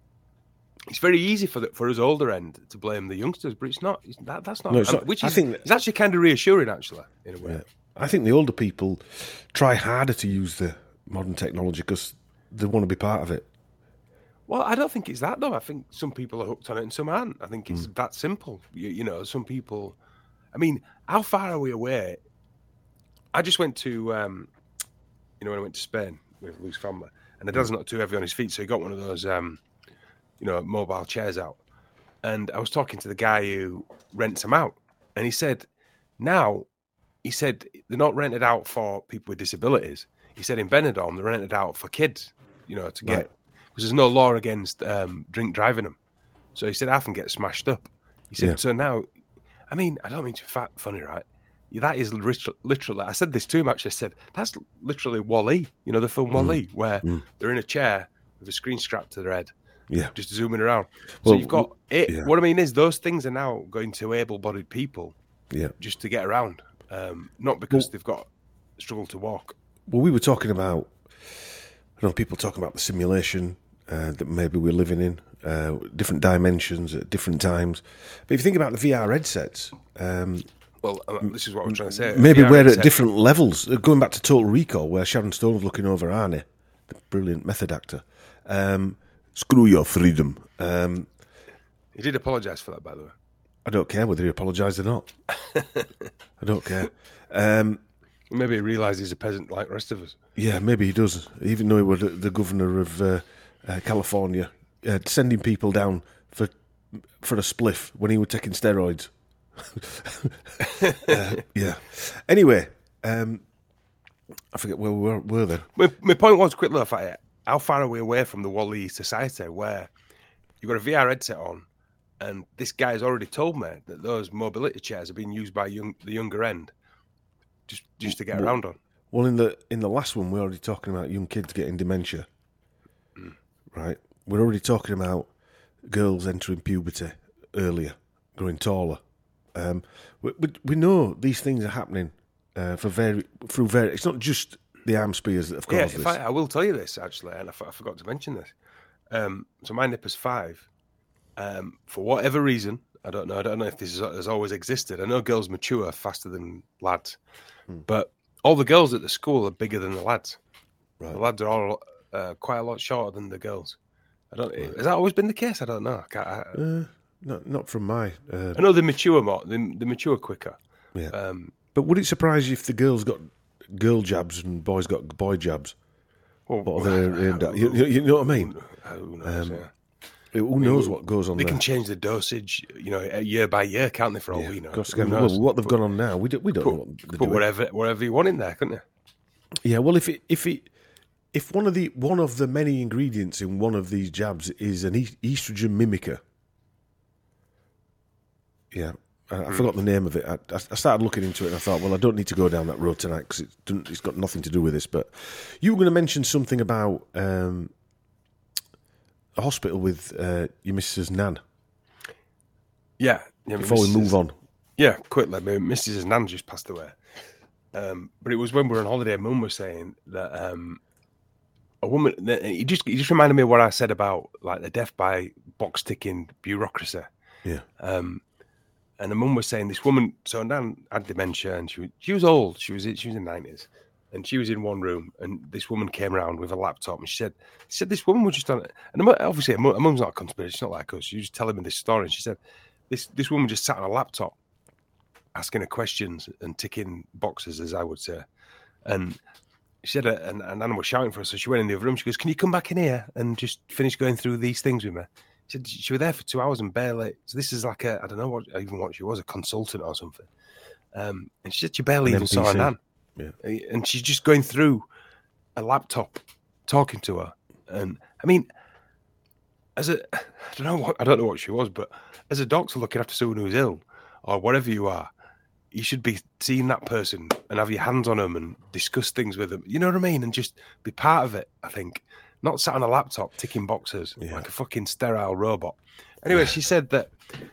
it's very easy for the, for us older end to blame the youngsters, but it's not. It's, that, that's not. No, it's I mean, not. Which I is think that, it's actually kind of reassuring, actually, in a way. Yeah. I think the older people try harder to use the modern technology because they want to be part of it. Well, I don't think it's that, though. I think some people are hooked on it and some aren't. I think it's mm. that simple. You, you know, some people... I mean, how far are we away? I just went to, um, you know, when I went to Spain with Lou's family, and the dad's not too heavy on his feet, so he got one of those, um, you know, mobile chairs out. And I was talking to the guy who rents them out, and he said, now, he said, they're not rented out for people with disabilities. He said in Benidorm, they're rented out for kids, you know, to get... Right. Because there's no law against um, drink driving them. So he said, I can get smashed up. He said, yeah. so now, I mean, I don't mean to be fat, funny, right? That is literally, I said this to him actually, I said, that's literally Wall-E, you know, the film mm. Wall-E, where mm. they're in a chair with a screen strapped to their head, yeah, just zooming around. Well, so you've got, it. Yeah. What I mean is those things are now going to able-bodied people yeah. just to get around, um, not because well, they've got struggle to walk. Well, we were talking about, you know, people talking about the simulation Uh, that maybe we're living in, uh, different dimensions at different times. But if you think about the V R headsets... Um, well, uh, this is what I was trying to say. Maybe V R we're headset. at different levels. Going back to Total Recall, where Sharon Stone was looking over Arnie, the brilliant method actor. Um, screw your freedom. Um, he did apologise for that, by the way. I don't care whether he apologised or not. I don't care. Um, maybe he realised he's a peasant like the rest of us. Yeah, maybe he does. Even though he was the governor of... Uh, Uh, California, uh, sending people down for for a spliff when he was taking steroids. uh, yeah. Anyway, um, I forget where we were, were then. My, my point was, quickly, how far are we away from the Wall-E society where you've got a V R headset on, and this guy has already told me that those mobility chairs are being used by young, the younger end, just just to get well, around on. Well, in the in the last one, we're already talking about young kids getting dementia. Mm. Right, we're already talking about girls entering puberty earlier, growing taller. Um, we, we, we know these things are happening uh, for very through very. It's not just the arm spears that have caused yeah, if this. I, I will tell you this actually, and I, f- I forgot to mention this. Um, so my nipper's five. Um, for whatever reason, I don't know. I don't know if this has always existed. I know girls mature faster than lads, Hmm. but all the girls at the school are bigger than the lads. Right. The lads are all uh, quite a lot shorter than the girls. I don't. Has that always been the case? I don't know. I, can't, I, Uh, not not from my. Uh, I know they mature more. They, they mature quicker. yeah. Um, But would it surprise you if the girls got girl jabs and boys got boy jabs? well, What are they aimed at? You, you, you know what I mean? Who knows? Um, yeah. Who knows what goes on They there? can change the dosage, you know, year by year, can't they? For all we know. Of course, Who again, knows? well, what they've gone on now, we don't, we don't know what they're Put doing. whatever whatever you want in there, couldn't you? Yeah, well, if it if it if one of the one of the many ingredients in one of these jabs is an e- estrogen mimicker, yeah, I, I forgot the name of it. I, I started looking into it and I thought, well, I don't need to go down that road tonight because it doesn't- it's got nothing to do with this. But you were going to mention something about um, a hospital with uh, your Missus Nan Yeah. yeah before we Missus move on. Yeah, quickly. My Missus Nan just passed away. Um, but it was when we were on holiday. Mum was saying that um, a woman. That, it just it just reminded me of what I said about like the death by box ticking bureaucracy. Yeah, Um, and the mum was saying this woman. So Nan had dementia, and she was she was old. She was she was in the nineties, and she was in one room, and this woman came around with a laptop, and she said she said this woman was just on it. And a mu- obviously, a mu- a mum's not a conspiracy. She's not like us. She was just telling me this story, and she said this this woman just sat on a laptop, asking her questions and ticking boxes, as I would say. And she said, uh, and, and Anna was shouting for her, so she went in the other room. She goes, "Can you come back in here and just finish going through these things with me?" She said she was there for two hours and barely. So this is like a, I don't know what even what she was, a consultant or something. Um, and she said she barely An even saw her N P C. nan. Yeah. And she's just going through a laptop, talking to her. And I mean, as a, I don't know what I don't know what she was, but as a doctor looking after someone who's ill or whatever you are, you should be seeing that person and have your hands on them and discuss things with them. You know what I mean? And just be part of it, I think. Not sat on a laptop ticking boxes Yeah. like a fucking sterile robot. Anyway, she said that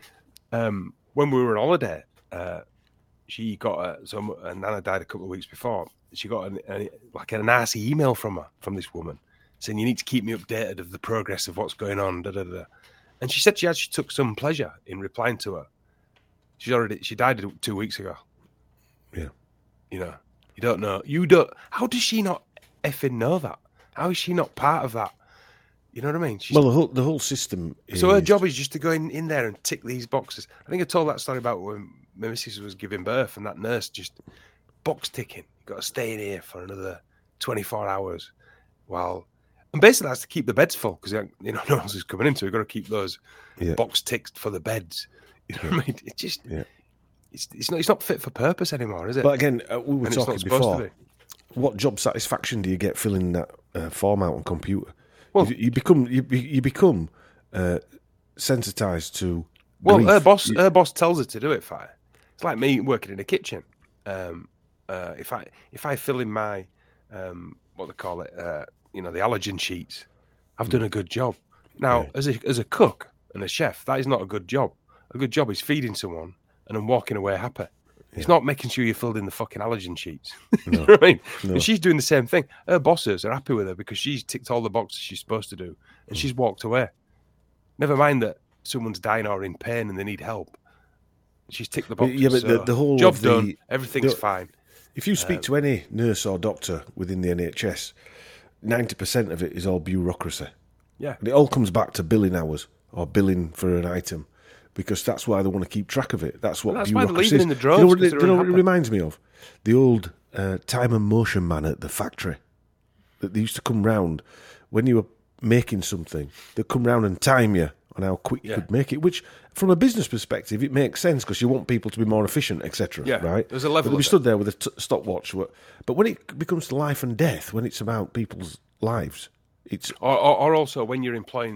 um, when we were on holiday, uh, she got a, so and Nana died a couple of weeks before. She got an, a, like a nasty email from her, from this woman, saying, "You need to keep me updated of the progress of what's going on." Da, da, da. And she said she actually took some pleasure in replying to her. She's already she died two weeks ago. yeah. You know, you don't know. You don't. How does she not effing know that? How is she not part of that? You know what I mean? She's, Well, the whole the whole system. Is, so her job is just to go in, in there and tick these boxes. I think I told that story about when my missus was giving birth and that nurse just box ticking. You've got to stay in here for another twenty-four hours. While, and basically that's to keep the beds full because, you know, no one else is coming in. So we've got to keep those Yeah. box ticked for the beds. You know what I mean? It just, Yeah. it's, it's, not, it's not fit for purpose anymore, is it? But again, uh, we were And it's not talking supposed to before. be. What job satisfaction do you get filling that uh, form out on computer? Well- you, you become you, be- you become uh, sensitized to. Well, grief. her boss, You- her boss tells her to do it for her. It's like me working in a kitchen. Um, uh, if I if I fill in my um, what they call it, uh, you know, the allergen sheets, I've done a good job. Now, Yeah. as a as a cook and a chef, that is not a good job. A good job is feeding someone and then walking away happy. It's not making sure you filled in the fucking allergen sheets. you know what I mean? No. And she's doing the same thing. Her bosses are happy with her because she's ticked all the boxes she's supposed to do, and she's walked away. Never mind that someone's dying or in pain and they need help. She's ticked the But- boxes. yeah, but the- so the whole job of the- done. Everything's the- fine. If you Um, speak to any nurse or doctor within the N H S, ninety percent of it is all bureaucracy. Yeah. And it all comes back to billing hours or billing for an item because that's why they want to keep track of it. That's what Well, that's why they're bureaucracy leaving is. in the Do droves, you know what, 'cause it, they're do you know what it unhappy. reminds me of? The old uh, time and motion man at the factory that they used to come round when you were making something. They'd come round and time you on how quick you Yeah. could make it, which from a business perspective, it makes sense because you want people to be more efficient, et cetera. Yeah, right? there's a level But they'll of be it. stood there with a t- stopwatch. But when it becomes to life and death, when it's about people's lives, it's Or, or, or also when you're employing,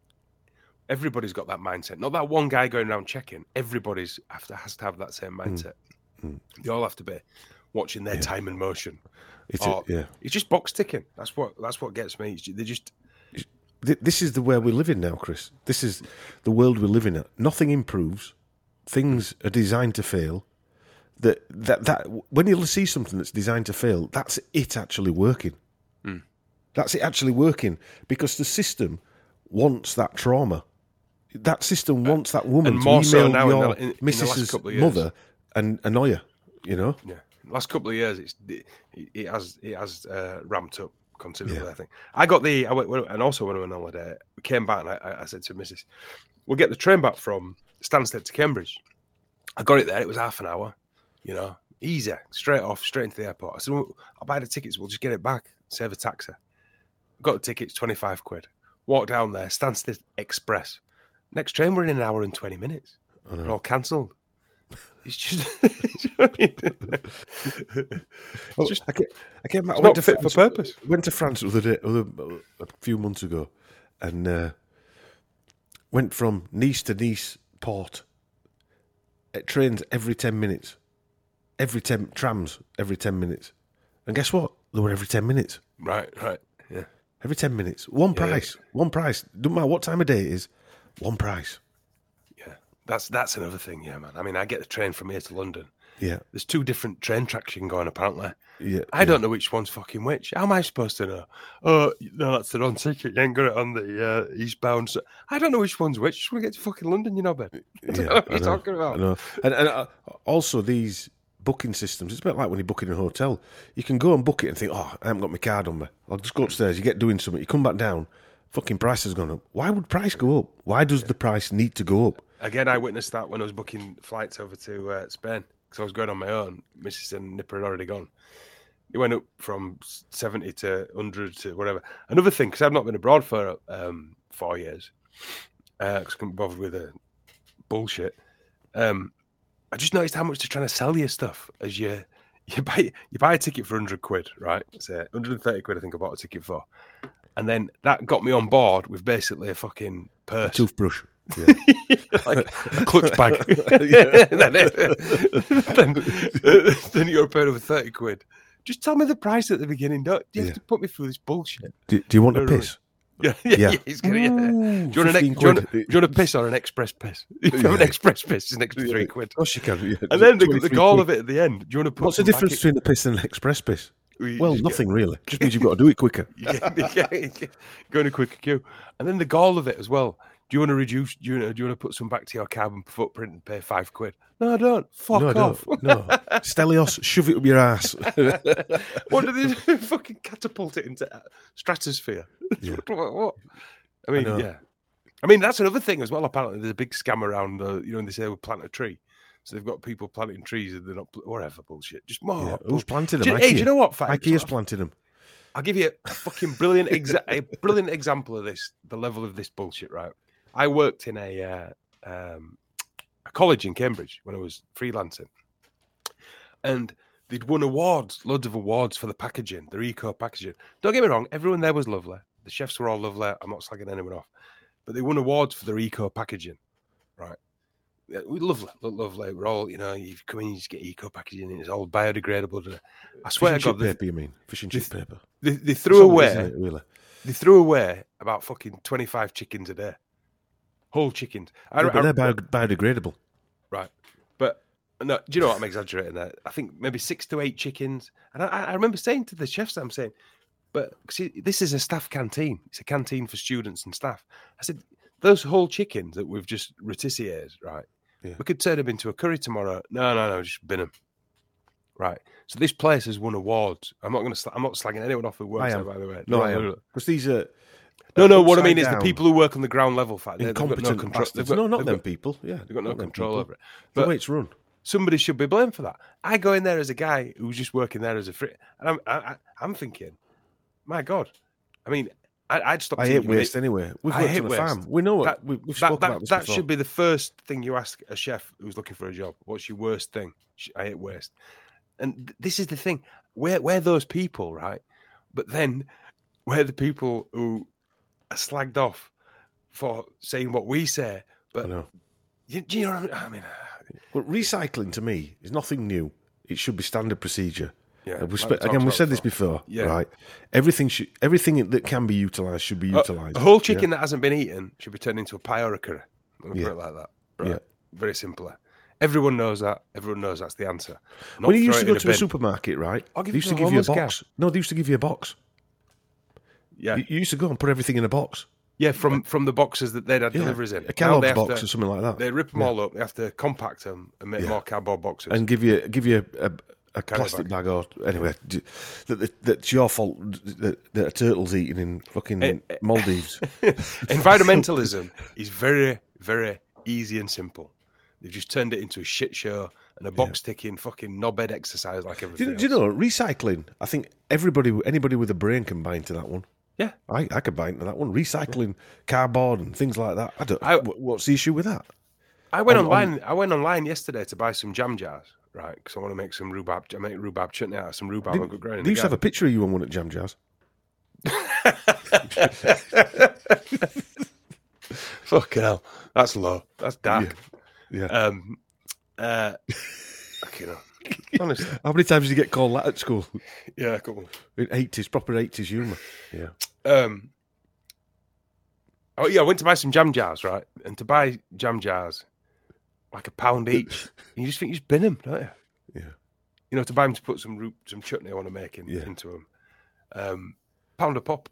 everybody's got that mindset. Not that one guy going around checking. Everybody's have to, has to have that same mindset. They all have to be watching their time and motion. it's a, Or- yeah. It's just box ticking. That's what that's what gets me. It's- They just Th- This is the world we live in now, Chris. This is the world we're living in. Nothing improves. Things are designed to fail. That that that when you see something that's designed to fail, that's it actually working. That's it actually working because the system wants that trauma. that system wants that woman and to more email so now in your the- in- in the last missus's couple of years. mother and annoy her, you know? Yeah, last couple of years, it's it, it has it has uh, ramped up considerably. Yeah. I think I got the I went, and also when I went on holiday, we came back and I, I said to Missus, "We'll get the train back from Stansted to Cambridge." I got it there. It was half an hour, you know, easy, straight off, straight into the airport. I said, well, "I'll buy the tickets. We'll just get it back, save a taxi." Got the tickets, twenty-five quid. Walked down there, Stansted Express. Next train, we're in an hour and twenty minutes. They're all cancelled. It's just, it's Well, just I came, I came back. it's I went not to fit for France- purpose. Went to France the other day, other, a few months ago, and uh, went from Nice to Nice port. It trains every ten minutes, every ten trams every ten minutes, and guess what? They were every ten minutes. Right, right, yeah. Every ten minutes, one Yeah. price, one price. Doesn't matter what time of day it is, one price. Yeah, that's that's another thing, yeah, man. I mean, I get the train from here to London. Yeah, There's two different train tracks you can go on, apparently. yeah. I don't know which one's fucking which. How am I supposed to know? Oh, no, that's the wrong ticket. You ain't got it on the uh, eastbound. So I don't know which one's which. Just want to get to fucking London, you know, Ben. I don't know what I you're know, talking I about. know. And, and uh, also these booking systems. It's a bit like when you're booking a hotel. You can go and book it and think, "Oh, I haven't got my card on me. I'll just go upstairs." You get doing something. You come back down. Fucking price has gone up. Why would price go up? Why does the price need to go up? Again, I witnessed that when I was booking flights over to uh, Spain because I was going on my own. Missus and Nipper had already gone. It went up from seventy to one hundred to whatever. Another thing, because I've not been abroad for um, four years, because I couldn't be bothered with the bullshit. Um, I just noticed how much they're trying to sell you stuff as you you buy you buy a ticket for one hundred quid, right? Say one hundred thirty quid, I think I bought a ticket for. And then that got me on board with basically a fucking purse. Toothbrush. Yeah. Like a clutch bag. then, then, then you're paying over thirty quid. Just tell me the price at the beginning. Don't you have Yeah. to put me through this bullshit? Do, do you want No, a no, piss? Yeah, yeah, Yeah. yeah. He's gonna, yeah. Do you want an fifteen ex- do you want, quid. do you want a piss or an express piss? If you have an Yeah. express piss, it's an extra three quid. Of course you can. Yeah. And then the, the twenty-three goal quid. of it at the end. Do you want to put What's the some back difference in- between a piss and an express piss? We Well, just nothing really. Just means you've got to do it quicker. Get, yeah, yeah, yeah. Go in a quicker queue. And then the goal of it as well. Do you want to reduce? Do you, know, do you want to put some back to your carbon footprint and pay five quid? No, I don't. Fuck no, off. no, no. Stelios, shove it up your ass. What do they do? Fucking catapult it into stratosphere? Yeah. What- what? I mean, know. yeah. I mean, that's another thing as well. Apparently, there's a big scam around. Uh, you know, when they say we plant a tree, so they've got people planting trees and they're not pl- whatever bullshit. Just more. Yeah. bull- Who's planted Do them? you- hey, do you know what? Fact? IKEA's planted them. I'll give you a fucking brilliant, exa- a brilliant example of this. The level of this bullshit, right? I worked in a uh, um, a college in Cambridge when I was freelancing, and they'd won awards, loads of awards for the packaging, their eco packaging. Don't get me wrong, everyone there was lovely. The chefs were all lovely. I'm not slagging anyone off, but they won awards for their eco packaging, right? Yeah, we lovely, look lovely. We're all, you know, you come in, you just get eco packaging, and it's all biodegradable. I swear Fish to and God, chip they, paper, you mean? Fish and chip paper. they, they That's threw all it is, away. isn't it, really? They threw away about fucking twenty-five chickens a day. Whole chickens. I, Yeah, I- but they're bio- biodegradable. right. But no, do you know what I'm exaggerating there? I think maybe six to eight chickens. And I, I remember saying to the chefs, I'm saying, but see, this is a staff canteen. It's a canteen for students and staff. I said, those whole chickens that we've just reticiated, right? Yeah. We could turn them into a curry tomorrow. No, no, no, just bin them. Right. So this place has won awards. I'm not going to. Sl- I'm not slagging anyone off who works I there, am. by the way. No, I no, am. no, Because these are no, no. What I upside mean is the down, people who work on the ground level. Fact, they've got no incompetent control. bastards. They've got, no, not they've them got- people. Yeah, They've got no not them control people. over it. The But way it's run. somebody should be blamed for that. I go in there as a guy who's just working there as a free, and I'm, I, I- I'm thinking, my God. I mean, I, I'd stop. I hate thinking, waste anyway. We've I worked hate on a waste. farm. We know what That- we, we've that, spoken that, about this that before. should be the first thing you ask a chef who's looking for a job. What's your worst thing? Sh- I hate waste. And th- this is the thing. We're, we're those people, right? But then we're the people who are slagged off for saying what we say. I But know. you, do you know what I mean? I mean, uh, Well, recycling to me is nothing new. It should be standard procedure. yeah. Uh, we like spe- we talked again, we about said this before. before, Yeah. right? Everything should, everything that can be utilised should be A- utilised. A whole Yeah. chicken that hasn't been eaten should be turned into a pie or a curry. I'm gonna Yeah. put it like that. Right? Yeah. Very simply. Everyone knows that. Everyone knows that's the answer. Not When you throw used to it go in a to a bin. supermarket, right? I'll give They it used to to a give you a homeless guy. box. No, they used to give you a box. Yeah. You, you used to go and put everything in a box. Yeah, from, from the boxes that they'd had Yeah, deliveries in. a Kellogg's Now they have box to- or something like that. They rip them all up. They have to compact them and make Yeah. more cardboard boxes. and give you give you a, a Carry plastic bag. bag or anyway d- that, that that's your fault that, that a turtle's eating in fucking Eh, eh. Maldives. Environmentalism is very, very easy and simple. They've just turned it into a shit show and a box ticking fucking knobhead exercise like do, everything you, do you else. know recycling? I think everybody, anybody with a brain can buy into that one. Yeah. I, I could buy into that one. Recycling cardboard and things like that. I don't. I- wh- what's the issue with that? I went On- online. I went online yesterday to buy some jam jars, right? Because I want to make some rhubarb. I make rhubarb chutney out of some rhubarb I've got growing in They the used to have a garden. picture of you on one at Jam Jars. Fucking hell, that's low. That's dark. Yeah. Um, uh, fucking hell. Honestly, How many times did you get called that at school? yeah, cool. In eighties, proper eighties humour. Yeah. Um, oh yeah, I went to buy some jam jars, right? And to buy jam jars, like a pound each, you just think you just bin them, don't you? Yeah. You know, to buy them to put some root, some chutney I want to make in, Yeah. into them. Um, pound a pop.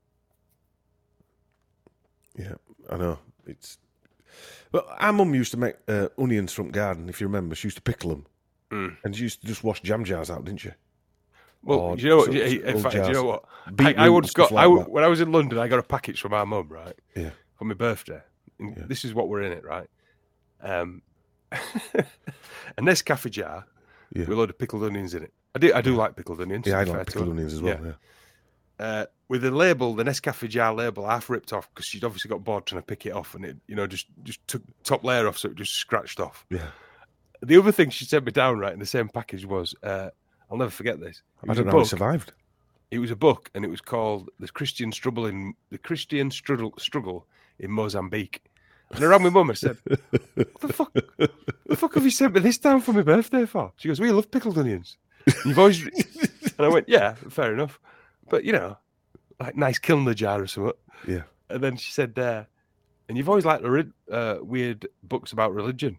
Yeah, I know. It's. Well, our mum used to make uh, onions from garden, if you remember. She used to pickle them. Mm. And she used to just wash jam jars out, didn't she? Well, Or do you know what? some- In old fact, do you jars. know what? Beetroot I, I and once stuff got like I, that. when I was in London. I got a package from our mum, right, Yeah. for my birthday. And Yeah. This is what we're in it, right? Um, a Nescafe jar Yeah. with a load of pickled onions in it. I do, I do like pickled onions. Yeah, to I be fair like to pickled her. onions as well. Yeah. Yeah. Uh, with the label, the Nescafe jar label, half ripped off because she'd obviously got bored trying to pick it off, and it, you know, just just took the top layer off, so it just scratched off. Yeah. The other thing she sent me down right in the same package was, uh, I'll never forget this. It I was don't a know how it book. survived. It was a book, and it was called "The Christian Struggle in the Christian Struggle Struggle in Mozambique." And I rang my mum and said, "What the fuck? What the fuck have you sent me this down for my birthday for?" She goes, "We love pickled onions." You've always, and I went, "Yeah, fair enough, but you know, like nice kilner jar or something." Yeah. And then she said, uh, "And you've always liked re- uh, weird books about religion."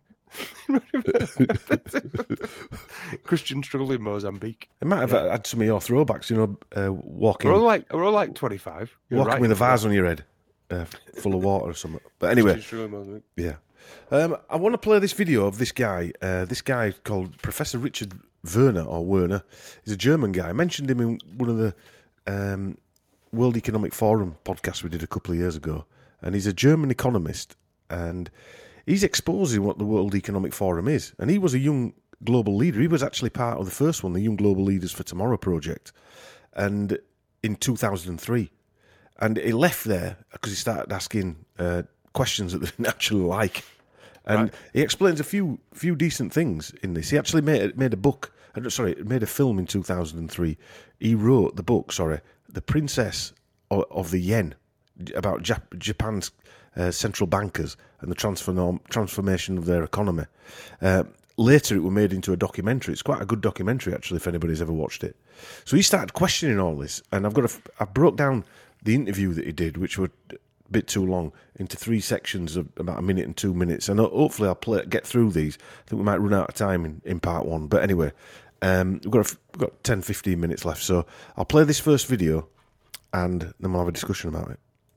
Christian Struggle in Mozambique. It might have had some of your throwbacks, you know, uh, walking, We're all like we're all like twenty-five. You're walking right with a into that. vase on your head, uh, full of water or something. But anyway, Christian Struggle in Mozambique. yeah. Um, I want to play this video of this guy. Uh, this guy called Professor Richard Werner or Werner. He's a German guy. I mentioned him in one of the um, World Economic Forum podcasts we did a couple of years ago. And he's a German economist. And he's exposing what the World Economic Forum is. And he was a young global leader. He was actually part of the first one, the Young Global Leaders for Tomorrow project. And in two thousand three. And he left there because he started asking uh, questions that they didn't actually like. And Right. he explains a few few decent things in this. He actually made made a book, uh, sorry, made a film in two thousand three. He wrote the book, sorry, The Princess of, of the Yen, about Jap- Japan's uh, central bankers and the transform- transformation of their economy. Uh, later, it was made into a documentary. It's quite a good documentary, actually, if anybody's ever watched it. So he started questioning all this, and I've got a, I broke down the interview that he did, which were a bit too long, into three sections of about a minute and two minutes. And hopefully I'll play, get through these. I think we might run out of time in, in part one. But anyway, um, we've, got a, we've got ten, fifteen minutes left. So I'll play this first video and then we'll have a discussion about it.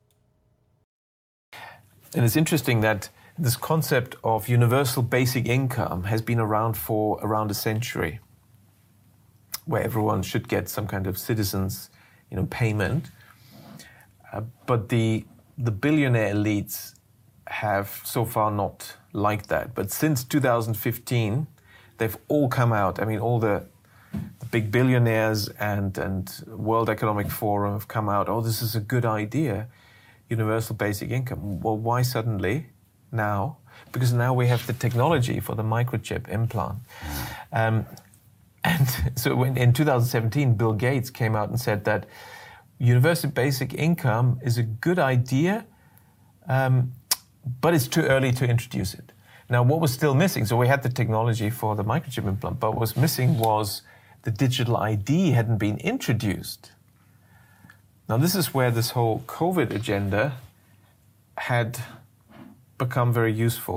And it's interesting that this concept of universal basic income has been around for around a century, where everyone should get some kind of citizens, you know, payment. Uh, but the the billionaire elites have so far not liked that. But since two thousand fifteen, they've all come out. I mean, all the, the big billionaires and, and World Economic Forum have come out, oh, this is a good idea, universal basic income. Well, why suddenly now? Because now we have the technology for the microchip implant. Um, and so when, in two thousand seventeen, Bill Gates came out and said that universal basic income is a good idea, um, but it's too early to introduce it. Now, what was still missing, so we had the technology for the microchip implant, but what was missing was the digital I D hadn't been introduced. Now, this is where this whole COVID agenda had become very useful.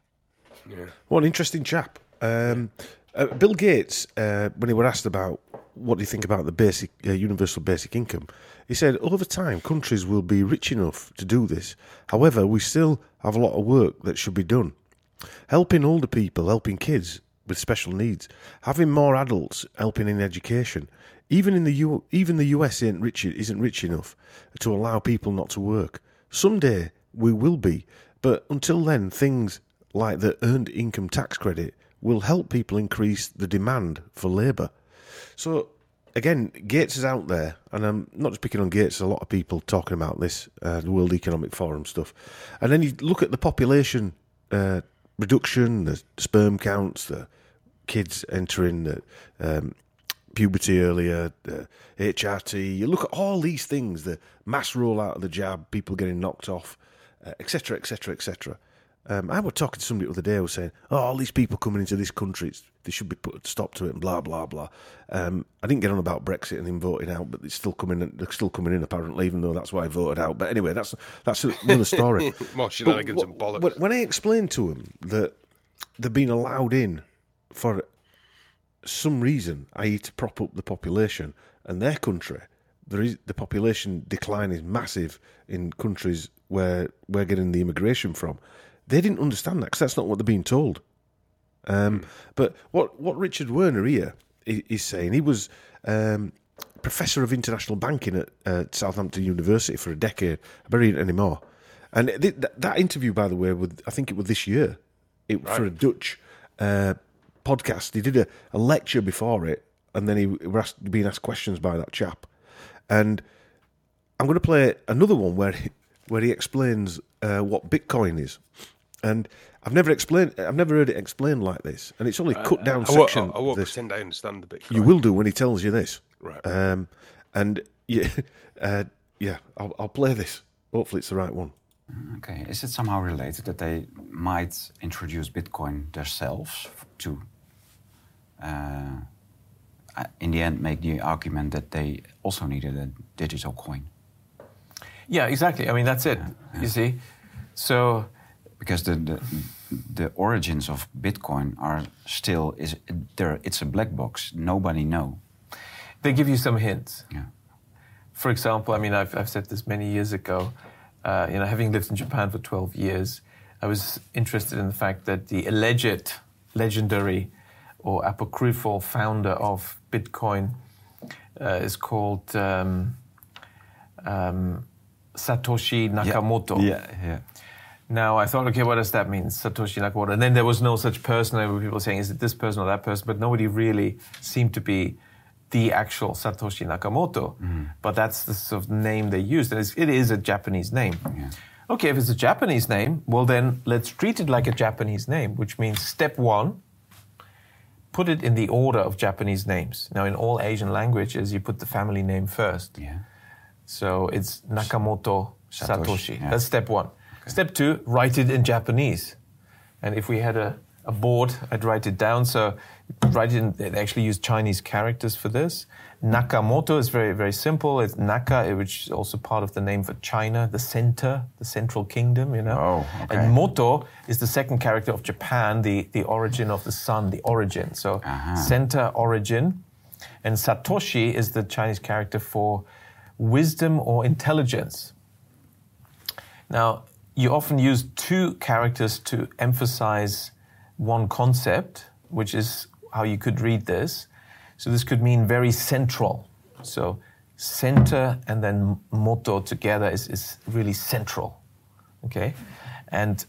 Yeah. What an interesting chap. Um, uh, Bill Gates, uh, when he were asked about what do you think about the basic uh, universal basic income? He said, over time, countries will be rich enough to do this. However, we still have a lot of work that should be done. Helping older people, helping kids with special needs, having more adults helping in education. Even in the U, even the U S ain't rich, isn't rich enough to allow people not to work. Someday we will be, but until then, things like the earned income tax credit will help people increase the demand for labour. So, again, Gates is out there, and I'm not just picking on Gates, a lot of people talking about this, uh, the World Economic Forum stuff. And then you look at the population uh, reduction, the sperm counts, the kids entering the um, puberty earlier, the H R T. You look at all these things, the mass rollout of the jab, people getting knocked off, et cetera, et cetera, et cetera. Um, I was talking to somebody the other day who was saying, oh, all these people coming into this country, it's, they should be put a stop to it and blah, blah, blah. Um, I didn't get on about Brexit and him voting out, but it's still coming in, they're still coming in apparently, even though that's why I voted out. But anyway, that's that's another story. More shenanigans and bollocks. But when I explained to him that they're being allowed in for some reason, that is to prop up the population, and their country, there is the population decline is massive in countries where we're getting the immigration from. They didn't understand that because that's not what they're being told. Um, mm. But what, what Richard Werner here is saying, he was um, professor of international banking at uh, Southampton University for a decade. I bet he isn't anymore. And th- that interview, by the way, with I think it was this year, it, right. for a Dutch uh, podcast. He did a, a lecture before it, and then he was asked, being asked questions by that chap. And I'm going to play another one where he, where he explains uh, what Bitcoin is. And I've never explained. I've never heard it explained like this, and it's only cut down I, I, section. I won't, I won't this. pretend I understand the Bitcoin. You will do when he tells you this, right? Um, and yeah, uh, yeah, I'll, I'll play this. Hopefully, it's the right one. Okay, is it somehow related that they might introduce Bitcoin themselves to, uh, in the end, make the argument that they also needed a digital coin? Yeah, exactly. I mean, that's it. Yeah, yeah. You see, so. Because the, the the origins of Bitcoin are still is there. It's a black box. Nobody know. They give you some hints. Yeah. For example, I mean, I've I've said this many years ago. Uh, you know, having lived in Japan for twelve years, I was interested in the fact that the alleged, legendary, or apocryphal founder of Bitcoin uh, is called um, um, Satoshi Nakamoto. Yeah, yeah. yeah. Now, I thought, okay, what does that mean, Satoshi Nakamoto? And then there was no such person. There were people saying, is it this person or that person? But nobody really seemed to be the actual Satoshi Nakamoto. Mm. But that's the sort of name they used. And it's, it is a Japanese name. Yeah. Okay, if it's a Japanese name, well then let's treat it like a Japanese name, which means step one, put it in the order of Japanese names. Now, in all Asian languages, you put the family name first. Yeah. So it's Nakamoto Satoshi. Satoshi. Yeah. That's step one. Step two, write it in Japanese. And if we had a, a board, I'd write it down. So write it in, they actually use Chinese characters for this. Nakamoto is very, very simple. It's Naka, which is also part of the name for China, the center, the central kingdom, you know. Oh, okay. And Moto is the second character of Japan, the, the origin of the sun, the origin. So uh-huh. center, origin. And Satoshi is the Chinese character for wisdom or intelligence. Now, you often use two characters to emphasize one concept, which is how you could read this. So this could mean very central. So center and then moto together is, is really central. Okay? And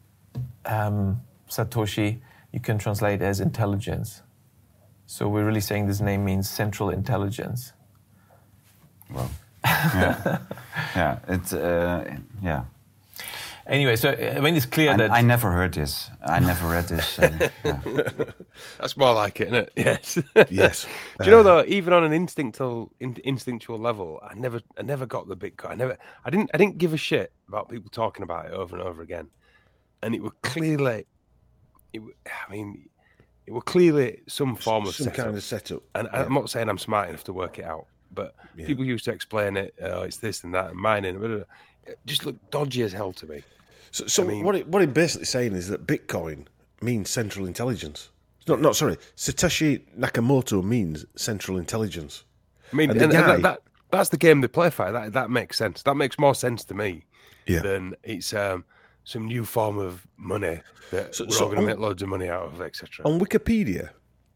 um, Satoshi, you can translate as intelligence. So we're really saying this name means central intelligence. Well, yeah. yeah, it's, uh, yeah. Anyway, so I mean, it's clear I, that... I never heard this. I never read this. Uh, yeah. That's more like it, isn't it? Yes. Yes. Do you know, though, even on an instinctual in, instinctual level, I never I never got the Bitcoin. I never I didn't I didn't give a shit about people talking about it over and over again. And it was clearly it I mean it was clearly some form of some setup. kind of setup. And yeah. I'm not saying I'm smart enough to work it out, but yeah. people used to explain it, oh, it's this and that and mining, blah, blah, blah. It just looked dodgy as hell to me. So, so I mean, what it, what it's basically saying is that Bitcoin means central intelligence. No, no, sorry. Satoshi Nakamoto means central intelligence. I mean, And and, the and guy- that, that that's the game they play for. That that makes sense. That makes more sense to me Yeah. than it's um, some new form of money that So- we're so all going to on- make loads of money out of, et cetera. On Wikipedia,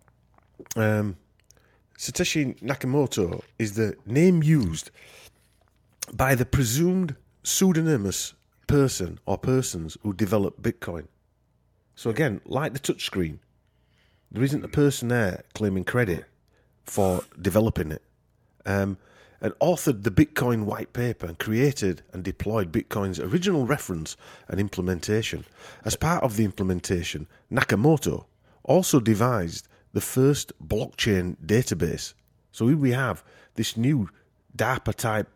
um, Satoshi Nakamoto is the name used by the presumed pseudonymous person or persons who developed Bitcoin. So again, like the touchscreen, there isn't a person there claiming credit for developing it. Um, and authored the Bitcoin white paper and created and deployed Bitcoin's original reference and implementation. As part of the implementation, Nakamoto also devised the first blockchain database. So here we have this new DARPA-type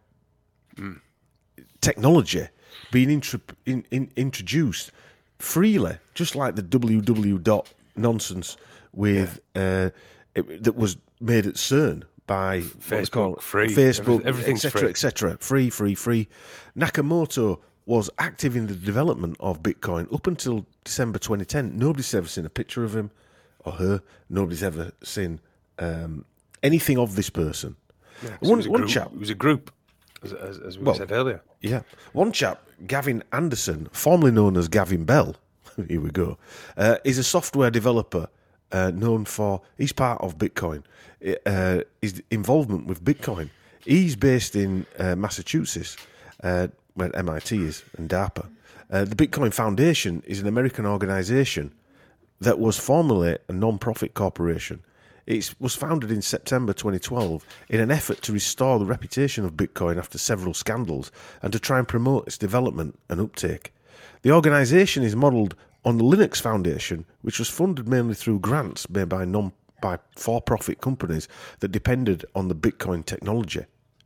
technology being intro- in, in, introduced freely, just like the W W dot nonsense with uh, it, that was made at CERN by what they Facebook, call it, free. Facebook, Everyth- everything's et cetera, free. et cetera. Free, free, free. Nakamoto was active in the development of Bitcoin up until December twenty ten. Nobody's ever seen a picture of him or her. Nobody's ever seen um, anything of this person. So one it was a one group, chap, It was a group, as, as, as we Well, said earlier. yeah, one chap, Gavin Anderson, formerly known as Gavin Bell, here we go, uh, is a software developer uh, known for, he's part of Bitcoin, uh, his involvement with Bitcoin. He's based in uh, Massachusetts, uh, where M I T is, and DARPA. Uh, the Bitcoin Foundation is an American organization that was formerly a non-profit corporation. It was founded in September twenty twelve in an effort to restore the reputation of Bitcoin after several scandals and to try and promote its development and uptake. The organisation is modelled on the Linux Foundation, which was funded mainly through grants made by non by for-profit companies that depended on the Bitcoin technology.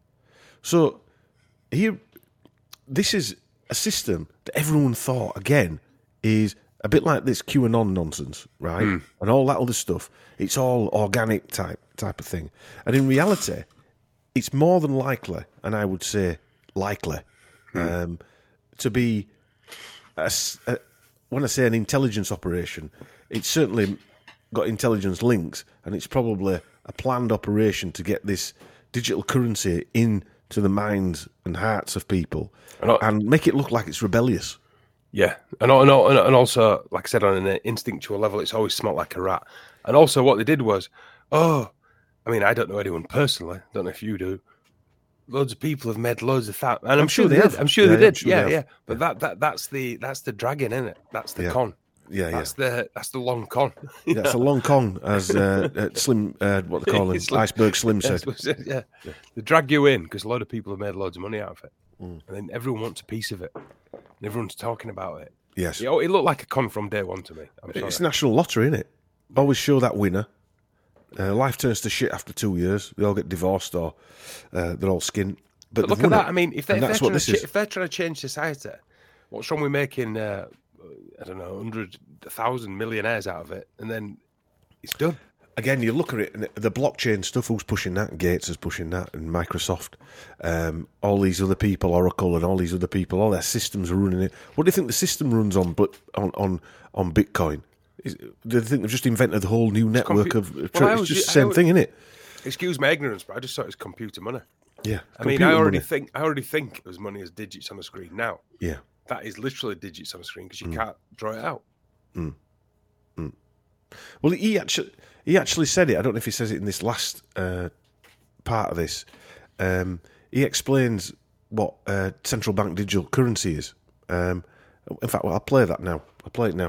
So here, this is a system that everyone thought, again, is a bit like this QAnon nonsense, right? Mm. And all that other stuff. It's all organic type type of thing. And in reality, it's more than likely, and I would say likely, Mm. um, to be, a, s- a- when I say an intelligence operation, it's certainly got intelligence links, and it's probably a planned operation to get this digital currency into the minds and hearts of people And I- and make it look like it's rebellious. Yeah, and, al- and, al- and also, like I said, on an instinctual level, it's always smelt like a rat. And also, what they did was, oh, I mean, I don't know anyone personally. Don't know if you do. Loads of people have made loads of that, and I'm, I'm sure, sure they they did. have. I'm sure Yeah, they yeah, I'm did. sure yeah, they yeah. have. But that, that that's the that's the dragon, isn't it? That's the Yeah. con. Yeah, yeah. That's the that's the long con. Yeah, it's a long con, as uh, uh, Slim, uh, what they call him, It's like- Iceberg Slim said. yeah. They drag you in because a lot of people have made loads of money out of it, Mm. and then everyone wants a piece of it, and everyone's talking about it. Yes. It, it looked like a con from day one to me. I'm sorry. It's national lottery, isn't it? Always show that winner. Uh, life turns to shit after two years. They all get divorced or uh, they're all skint. But, But look they've at won that. it. I mean, if, they, And if, they're that's what trying this to, ch- is. if they're trying to change society, what's wrong with making, uh, I don't know, hundred, thousand millionaires out of it, and then it's done? Again, you look at it, and the blockchain stuff, who's pushing that? Gates is pushing that, and Microsoft. Um, all these other people, Oracle and all these other people, all their systems are running it. What do you think the system runs on but on, on, on Bitcoin? Is, do you think they've just invented the whole new network compu- of... Well, Well, I it's was just ju- the same I thing, isn't it? Excuse my ignorance, but I just thought it was computer money. Yeah. I mean, computer I already money. think I already think of as money as digits on a screen now. Yeah. That is literally digits on a screen because you Mm. can't draw it out. Well, he actually he actually said it. I don't know if he says it in this last uh, part of this. Um, he explains what uh, central bank digital currency is. Um, in fact, well, I'll play that now. I'll play it now.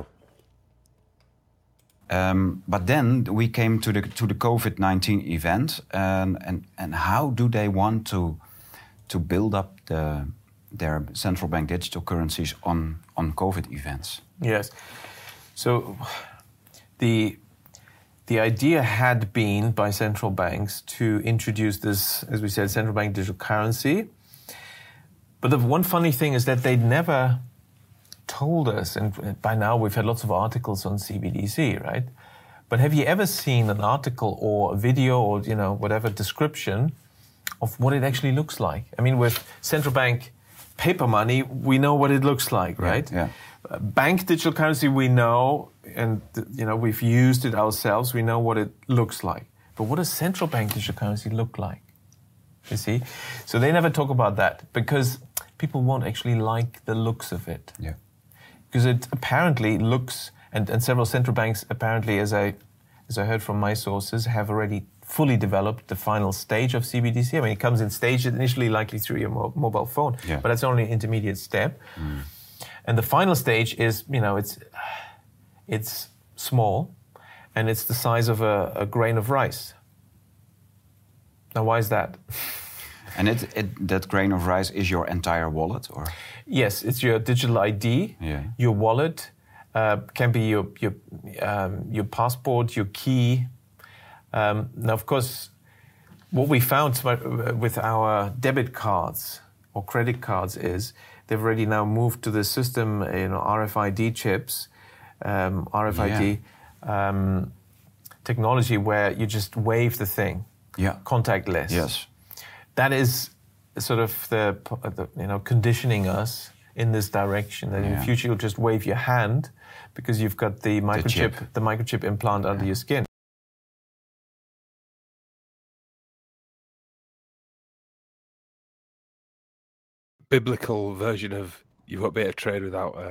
Um, but then we came to the to the COVID nineteen event, and, and and how do they want to to build up the their central bank digital currencies on on COVID events? Yes. So the the idea had been by central banks to introduce this, as we said, central bank digital currency. But the one funny thing is that they'd never told us, and by now we've had lots of articles on C B D C, right? But have you ever seen an article or a video or, you know, whatever description of what it actually looks like? I mean, with central bank paper money, we know what it looks like, right? Yeah. Uh, bank digital currency, we know, and you know we've used it ourselves. We know what it looks like. But what does central bank digital currency look like? You see, so they never talk about that because people won't actually like the looks of it. Yeah. Because it apparently looks, and, and several central banks apparently, as I as I heard from my sources, have already fully developed the final stage of C B D C. I mean, it comes in stages, initially likely through your mo- mobile phone, Yeah. but that's only an intermediate step. Mm. And the final stage is, you know, it's it's small, and it's the size of a, a grain of rice. Now, why is that? And it, it, that grain of rice is your entire wallet, or? Yes, it's your digital I D, Yeah. your wallet, uh, can be your your um, your passport, your key. Um, now, of course, what we found with our debit cards or credit cards is they've already now moved to the system, you know, R F I D chips, um, R F I D yeah. um, technology, where you just wave the thing, yeah, contactless. Yes, that is sort of the, the you know conditioning us in this direction. That yeah. in the future you'll just wave your hand because you've got the microchip, the, the microchip implant yeah. under your skin. Biblical version of you won't be able to trade without. Uh,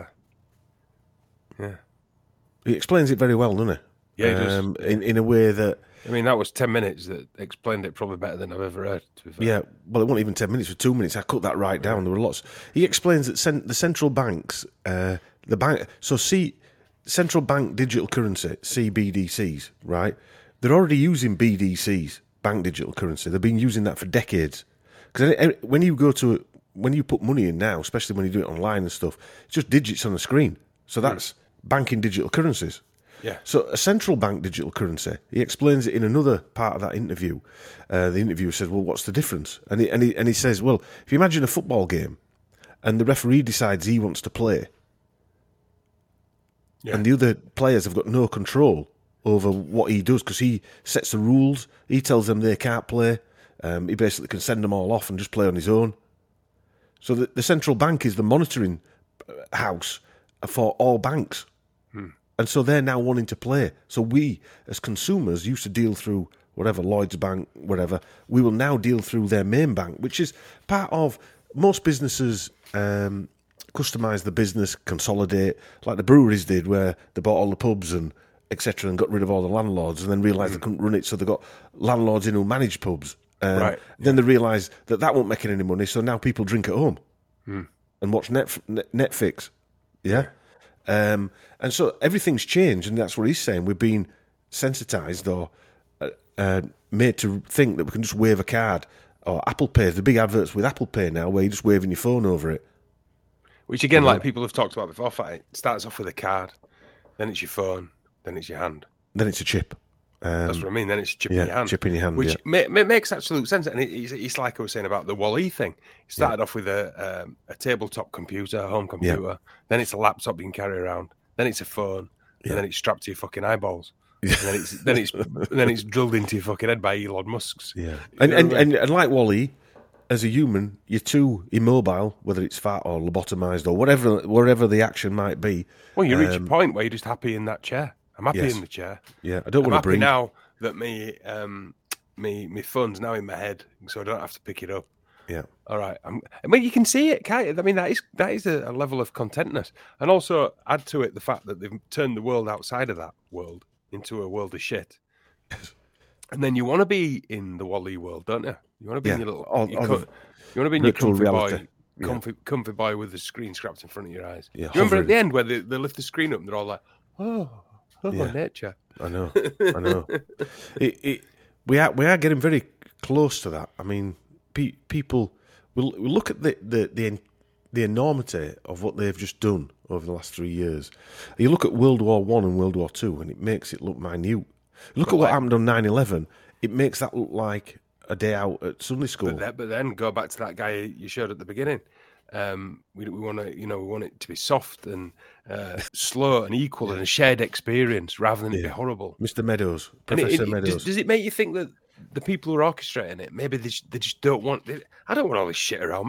yeah, he explains it very well, doesn't he? Yeah, he does. Um, in in a way that. I mean, that was ten minutes that explained it probably better than I've ever heard. To be fair. Yeah, well, it wasn't even ten minutes. For two minutes, I cut that right down. There were lots. He explains that cent- the central banks, uh, the bank, so see, central bank digital currency, C B D Cs, right? They're already using B D Cs, bank digital currency. They've been using that for decades. Because when you go to, when you put money in now, especially when you do it online and stuff, it's just digits on the screen. So that's mm. banking digital currencies. Yeah. So a central bank digital currency, he explains it in another part of that interview. Uh, the interviewer says, well, what's the difference? And he, and, he, and he says, well, if you imagine a football game and the referee decides he wants to play yeah. and the other players have got no control over what he does because he sets the rules, he tells them they can't play, um, he basically can send them all off and just play on his own. So the, the central bank is the monitoring house for all banks. Hmm. And so they're now wanting to play. So we, as consumers, used to deal through whatever, Lloyds Bank, whatever. We will now deal through their main bank, which is part of most businesses um, customise the business, consolidate, like the breweries did, where they bought all the pubs and et cetera and got rid of all the landlords and then realised mm. they couldn't run it, so they got landlords in who managed pubs. Um, right. Then they realised that that won't make any money, so now people drink at home mm. and watch Netf- Netflix. Yeah? Um, and so everything's changed, and that's what he's saying. We've been sensitised or uh, uh, made to think that we can just wave a card. Or Apple Pay, the big adverts with Apple Pay now, where you're just waving your phone over it. Which, again, like people have talked about before, it starts off with a card, then it's your phone, then it's your hand. Then it's a chip. Um, That's what I mean, then it's a chip yeah, in your hand. chip in your hand, Which yeah. ma- ma- makes absolute sense. And it, it's, it's like I was saying about the Wall-E thing. It started yeah. off with a, um, a tabletop computer, a home computer, yeah. then it's a laptop you can carry around, then it's a phone, yeah. and then it's strapped to your fucking eyeballs. And then it's then it's then it's drilled into your fucking head by Elon Musk's. Yeah, and and, and and like Wall-E, as a human, you're too immobile, whether it's fat or lobotomized or whatever whatever the action might be. Well, you um, reach a point where you're just happy in that chair. I'm happy yes. in the chair. Yeah, I don't I'm want to breathe now that me um me me phone's now in my head, so I don't have to pick it up. Yeah. All right. I'm, I mean, you can see it, can't you? I mean, that is that is a, a level of contentness, and also add to it the fact that they've turned the world outside of that world into a world of shit. And then you want to be in the Wall-E world, don't you? You want to be yeah. in your little. All, your all co- you want to be in your comfy reality. boy, comfy, yeah. comfy boy with the screen strapped in front of your eyes. Yeah, you remember at the end where they, they lift the screen up and they're all like, "Oh, oh, yeah. nature." I know, I know. it, it, we are we are getting very close to that. I mean, pe- people will we'll look at the, the the the enormity of what they've just done over the last three years. You look at World War One and World War Two, and it makes it look minute. Look but at what like, happened on nine eleven. It makes that look like a day out at Sunday school. But, that, but then go back to that guy you showed at the beginning. Um, we we want to, you know, we want it to be soft and uh, slow and equal and a shared experience rather than yeah. it be horrible. Mister Meadows, and Professor it, it, Meadows. Does, does it make you think that the people who are orchestrating it, maybe they, they just don't want? They, I don't want all this shit around me.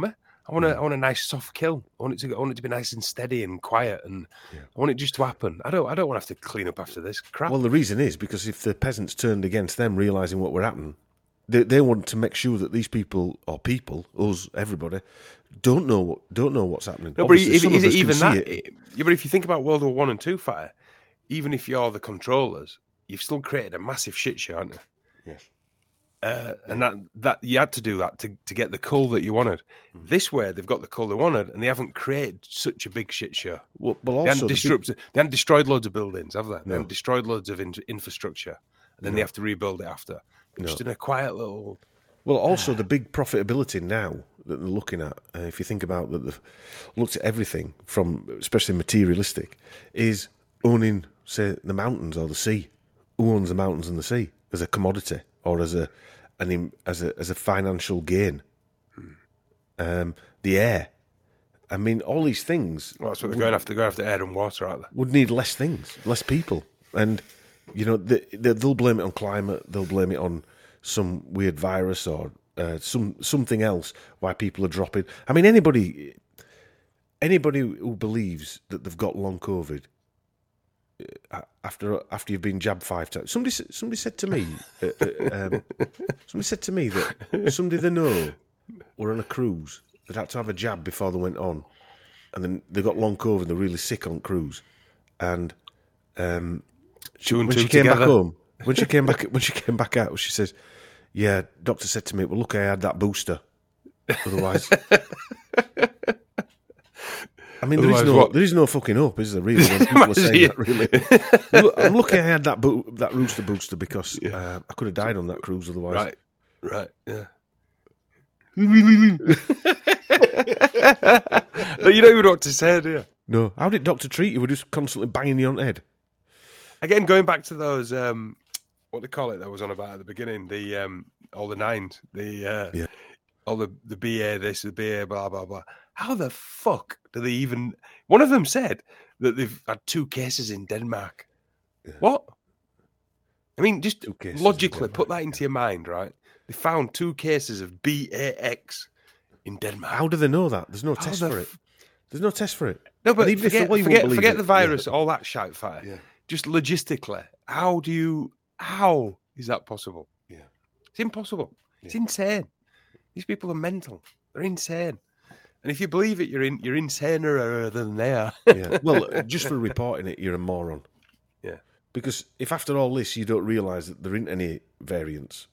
I want a, I want a nice soft kill. I want it to, I want it to be nice and steady and quiet, and Yeah. I want it just to happen. I don't, I don't want to have to clean up after this crap. Well, the reason is because if the peasants turned against them, realizing what were happening, they they want to make sure that these people or people, us, everybody, don't know what don't know what's happening. no, but Obviously, is, some is of it us can even see that? it. Yeah, but if you think about World War One and Two fire, even if you're the controllers, you've still created a massive shit show, haven't you? Yes. Uh, and that, that you had to do that to, to get the cull that you wanted. Mm. This way, they've got the cull they wanted, and they haven't created such a big shit show. Well, well They also haven't, the big- disrupted, they haven't destroyed loads of buildings, have they? They No. haven't destroyed loads of in, infrastructure, and then they have to rebuild it after. They're Just in a quiet little. Well, also the big profitability now that they're looking at, uh, if you think about that, they've looked at everything from, especially materialistic, is owning, say, the mountains or the sea. Who owns the mountains and the sea as a commodity or as a, an im- as a as a financial gain? Um, the air. I mean, all these things Well, that's what they're going after. They're going after air and water, aren't they? would need less things, less people, and you know they, they, they'll blame it on climate. They'll blame it on some weird virus or uh, some something else why people are dropping. I mean, anybody anybody who believes that they've got long COVID uh, after after you've been jabbed five times. Somebody s- somebody said to me, uh, uh, um, somebody said to me that somebody they know were on a cruise. They'd had to have a jab before they went on, and then they got long COVID. They're really sick on cruise, and um, Two and when two she came together. back home, when she came back, when she came back out, she says, "Yeah, doctor said to me, well, look, I had that booster. Otherwise, I mean, there is Otherwise no, what? there is no fucking hope, is there? Really, when people are saying Yeah. that, really. Look, I'm lucky I had that bo- that rooster booster because uh, I could have died on that cruise otherwise. Right, right, yeah. But you don't even know what to say, do you? No, how did doctor treat you? We're just constantly banging you on the head. Again, going back to those, um, what they call it that was on about at the beginning, the um, all the nines, the uh, Yeah. all the the B A this, the B A blah blah blah. How the fuck do they even? One of them said that they've had two cases in Denmark. What? I mean, just Two cases in logically put Denmark, that into your mind, right? They found two cases of B A X in Denmark. How do they know that? There's no How test the for it. There's no test for it. No, but And even if forget, there were, you forget, wouldn't forget believe the it. virus, Yeah. all that shite fire. Yeah. Just logistically, how do you, how is that possible? Yeah. It's impossible. It's insane. These people are mental. They're insane. And if you believe it, you're in, you're insaner than they are. Yeah. Well, uh, just for reporting it, you're a moron. Yeah. Because if after all this you don't realise that there aren't any variants,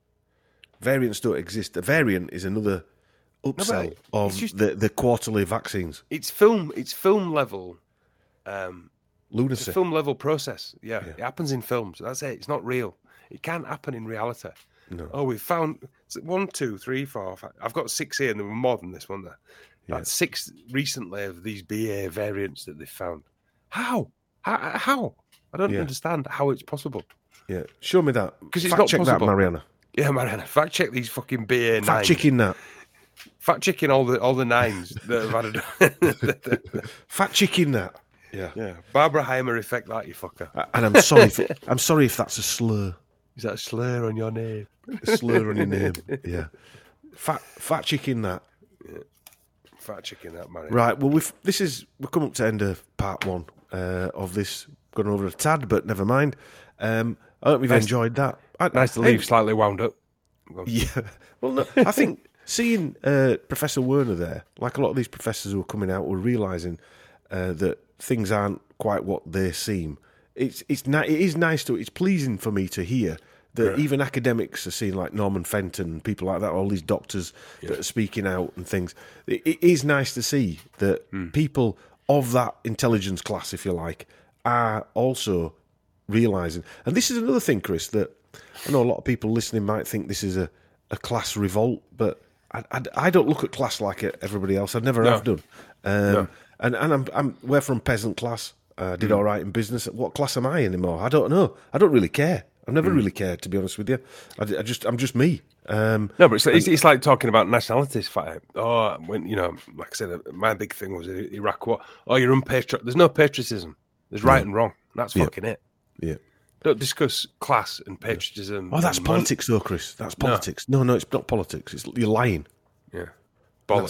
variants don't exist. A variant is another upsell it's of just- the, the quarterly vaccines. It's film, it's film level, um, it's Lunacy. a film level process. Yeah, Yeah. it happens in films. That's it. It's not real. It can't happen in reality. No. Oh, we've found one, two, three, four, five. I've got six here, and there were more than this, weren't there? Yeah. That's six recently of these B A variants that they've found. How? How? How? I don't Yeah. understand how it's possible. Yeah. Show me that. 'Cause it's Fact not check possible. that, Mariana. Yeah, Mariana, fact check these fucking B A nines. Fact checking that. Fact checking all the all the nines that have had a. Fact checking that. Yeah. Yeah, Barbara Heimer effect that, you fucker. And I'm sorry. If it, I'm sorry if that's a slur. Is that a slur on your name? A slur on your name. Yeah. Fact fact checking that. Fact checking that, Mariana. Right. Well, we've this is we've come up to the end of part one uh, of this. Gone over a tad, but never mind. Um, I hope you've Nice- enjoyed that. I, Nice to hey, leave slightly wound up. Go on. Yeah. Well, no, I think seeing uh, Professor Werner there, like a lot of these professors who are coming out, were realising uh, that things aren't quite what they seem. It's it's ni- it is nice to it's pleasing for me to hear that even academics are seeing like Norman Fenton, people like that, all these doctors that are speaking out and things. It, it is nice to see that people of that intelligence class, if you like, are also realising. And this is another thing, Chris, that I know a lot of people listening might think this is a, a class revolt, but I, I, I don't look at class like everybody else. I never No. have done. Um, No. And and I'm, I'm we're from peasant class. I uh, did all right in business. What class am I anymore? I don't know. I don't really care. I've never really cared, to be honest with you. I, I just I'm just me. Um, No, but it's, it's, it's like talking about nationalities fight. Oh, when you know, like I said, my big thing was Iraq War. Oh, you're unpatriotic. There's no patriotism. There's right and wrong. That's Yeah. fucking it. yeah. Don't discuss class and patriotism. Oh, that's and mon- politics, though, Chris. That's politics. No, no, it's not politics. It's you're lying. Yeah, That's bollocks. it.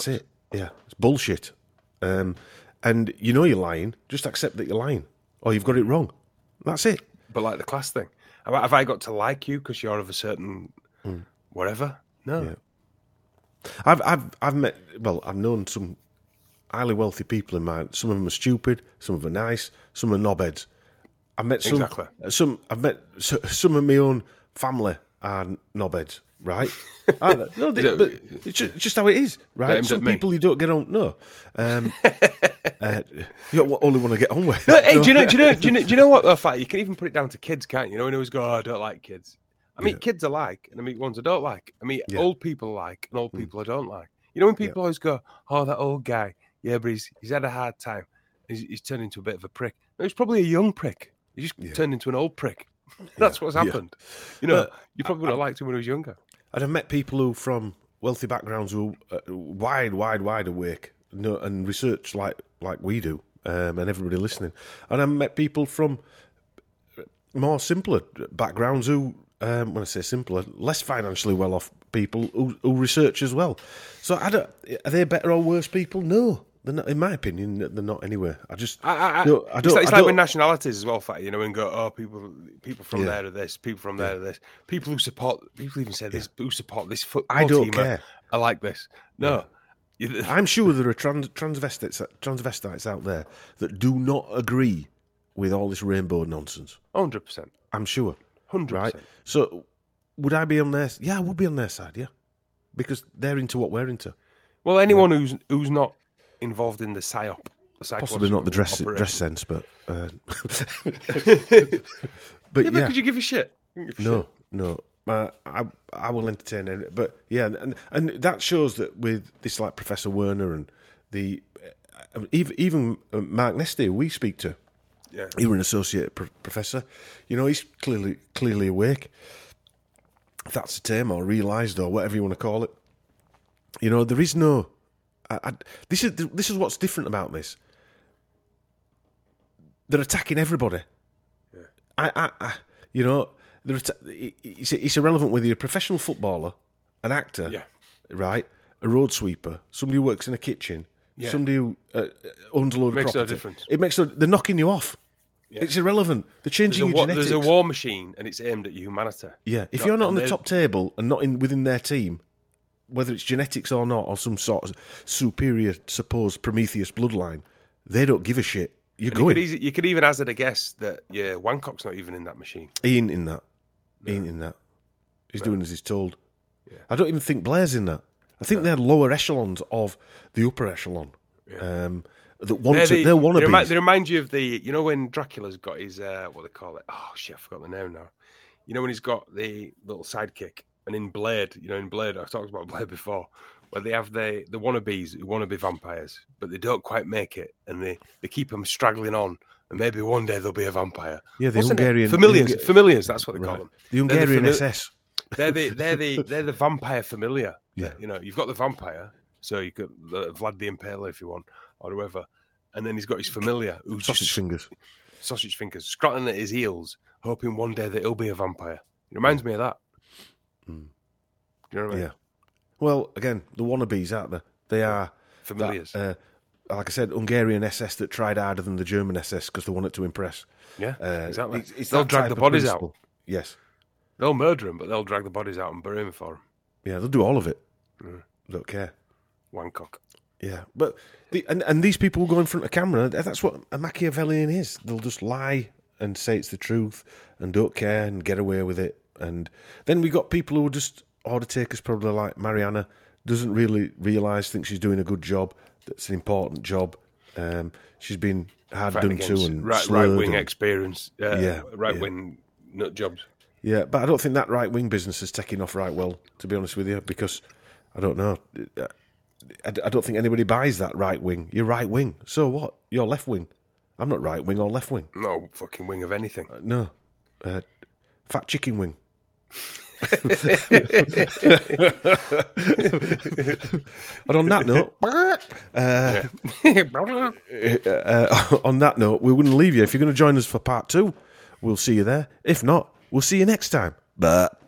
Yeah, it's bullshit. Um, and you know you're lying. Just accept that you're lying, or you've got it wrong. That's it. But like the class thing, have I, have I got to like you because you're of a certain Mm. whatever? No. Yeah. I've I've I've met well, I've known some highly wealthy people in my. Some of them are stupid, some of them are nice, some are knobheads. I've met some. Exactly. Some I've met so, some of my own family are knobheads, right? I, no, they, but it's just, it's just how it is, right? Aimed Some at me. people you don't get on. No, um, uh, you don't only want to get on with. No, hey, do you know? Do you know? Do you know? Do you know what? Though, fact, you can even put it down to kids, can't you? You know, when always go, oh, "I don't like kids." I meet Yeah. kids I like, and I meet ones I don't like. I meet Yeah. old people I like, and old people I don't like. You know, when people always go, "Oh, that old guy, yeah, but he's he's had a hard time. He's, he's turned into a bit of a prick." No, he's probably a young prick. He just Yeah. turned into an old prick. That's what's Yeah. happened. You know, But you probably would have liked him when he was younger. And I've met people who from wealthy backgrounds who are wide, wide, wide awake no, and research like like we do, um, and everybody listening. And I've met people from more simpler backgrounds who, um, when I say simpler, less financially well off people who, who research as well. So I don't, are they better or worse people? No. They're not, in my opinion, they're not anywhere. I just, I, I, I, no, I it's don't. like, it's I like don't- with nationalities as well, Fatty, you know, and go, oh, people, people from Yeah. there to this, people from there to this, people who support, people even say this, who support this football I don't team. care. I like this. No, You- I'm sure there are trans, transvestites, transvestites out there that do not agree with all this rainbow nonsense. one hundred percent, I'm sure. one hundred Right? percent. So, would I be on their? Yeah, I would be on their side. Yeah, because they're into what we're into. Well, anyone who's who's not involved in the psyop, the Possibly not the dress psychological dress operation. sense, but uh, Yeah, but but yeah, could you give a shit? You give a no, shit. no. Uh, I I will entertain it, but yeah, and and that shows that with this like Professor Werner and the uh, even even uh, Mark Nesty, who we speak to. Yeah. You were an associate pro- professor. You know, he's clearly clearly awake. If that's a term, or realised, or whatever you want to call it. You know, there is no. I, I, this is this is what's different about this. They're attacking everybody. Yeah. I, I, I you know, they're atta- it's, it's irrelevant whether you're a professional footballer, an actor, Yeah. right, a road sweeper, somebody who works in a kitchen, Yeah. somebody who uh, owns a load Makes of no property. difference. It makes no. They're knocking you off. Yeah. It's irrelevant. They're There's changing a, your war, genetics. there's a war machine, and it's aimed at humanity. Yeah, if No, you're not on and the they- top table and not in within their team, whether it's genetics or not, or some sort of superior, supposed Prometheus bloodline, they don't give a shit. You're And you, going. could easy, you could even hazard a guess that yeah, Wancock's not even in that machine. He ain't in that. He ain't in that. He's doing as he's told. I don't even think Blair's in that. I think they're lower echelons of the upper echelon. Um, that want They're to, the- they're they, wannabes. remind, they remind you of the, you know, when Dracula's got his, uh, what they call it? Oh, shit, I forgot the name now. You know, when he's got the little sidekick, and in Blade, you know, in Blade, I talked about Blade before, where they have the, the wannabes who want to be vampires, but they don't quite make it, and they, they keep them straggling on, and maybe one day they'll be a vampire. Yeah, the What's name? Hungarian- Familiars, the Hunga- familiars, that's what they call Right. them. The They're the Hungarian fami- S S. They're the they're the they're the vampire familiar. Yeah. You know, you've got the vampire, so you could uh, Vlad the Impaler if you want, or whoever, and then he's got his familiar who's Sausage just fingers. sausage fingers, scratching at his heels, hoping one day that he'll be a vampire. It reminds me of that. Do you know what I mean? Yeah. Well, again, the wannabes, aren't they? They are Familiars. that, uh, like I said, Hungarian S S that tried harder than the German S S because they wanted to impress. Yeah, Uh, exactly. it's- it's they'll that drag type the of bodies principle. out. Yes. They'll murder him, but they'll drag the bodies out and bury him for him. Yeah, they'll do all of it. Don't care. Wancock. Yeah, but the, and and these people who go in front of camera, that's what a Machiavellian is. They'll just lie and say it's the truth and don't care and get away with it. And then we got people who are just order takers, probably like Mariana, doesn't really realise, thinks she's doing a good job. That's an important job. Um, she's been hard Fighting done to against and right, slurred right wing and- experience. Uh, Yeah, right wing nut jobs. Yeah, but I don't think that right wing business is taking off right well, to be honest with you, because I don't know. I, I don't think anybody buys that right wing. You're right wing. So what? You're left wing. I'm not right wing or left wing. No fucking wing of anything. No. Uh, fat chicken wing. And on that note, uh, uh, on that note, we wouldn't leave you. If you're going to join us for part two, we'll see you there. If not, we'll see you next time. But.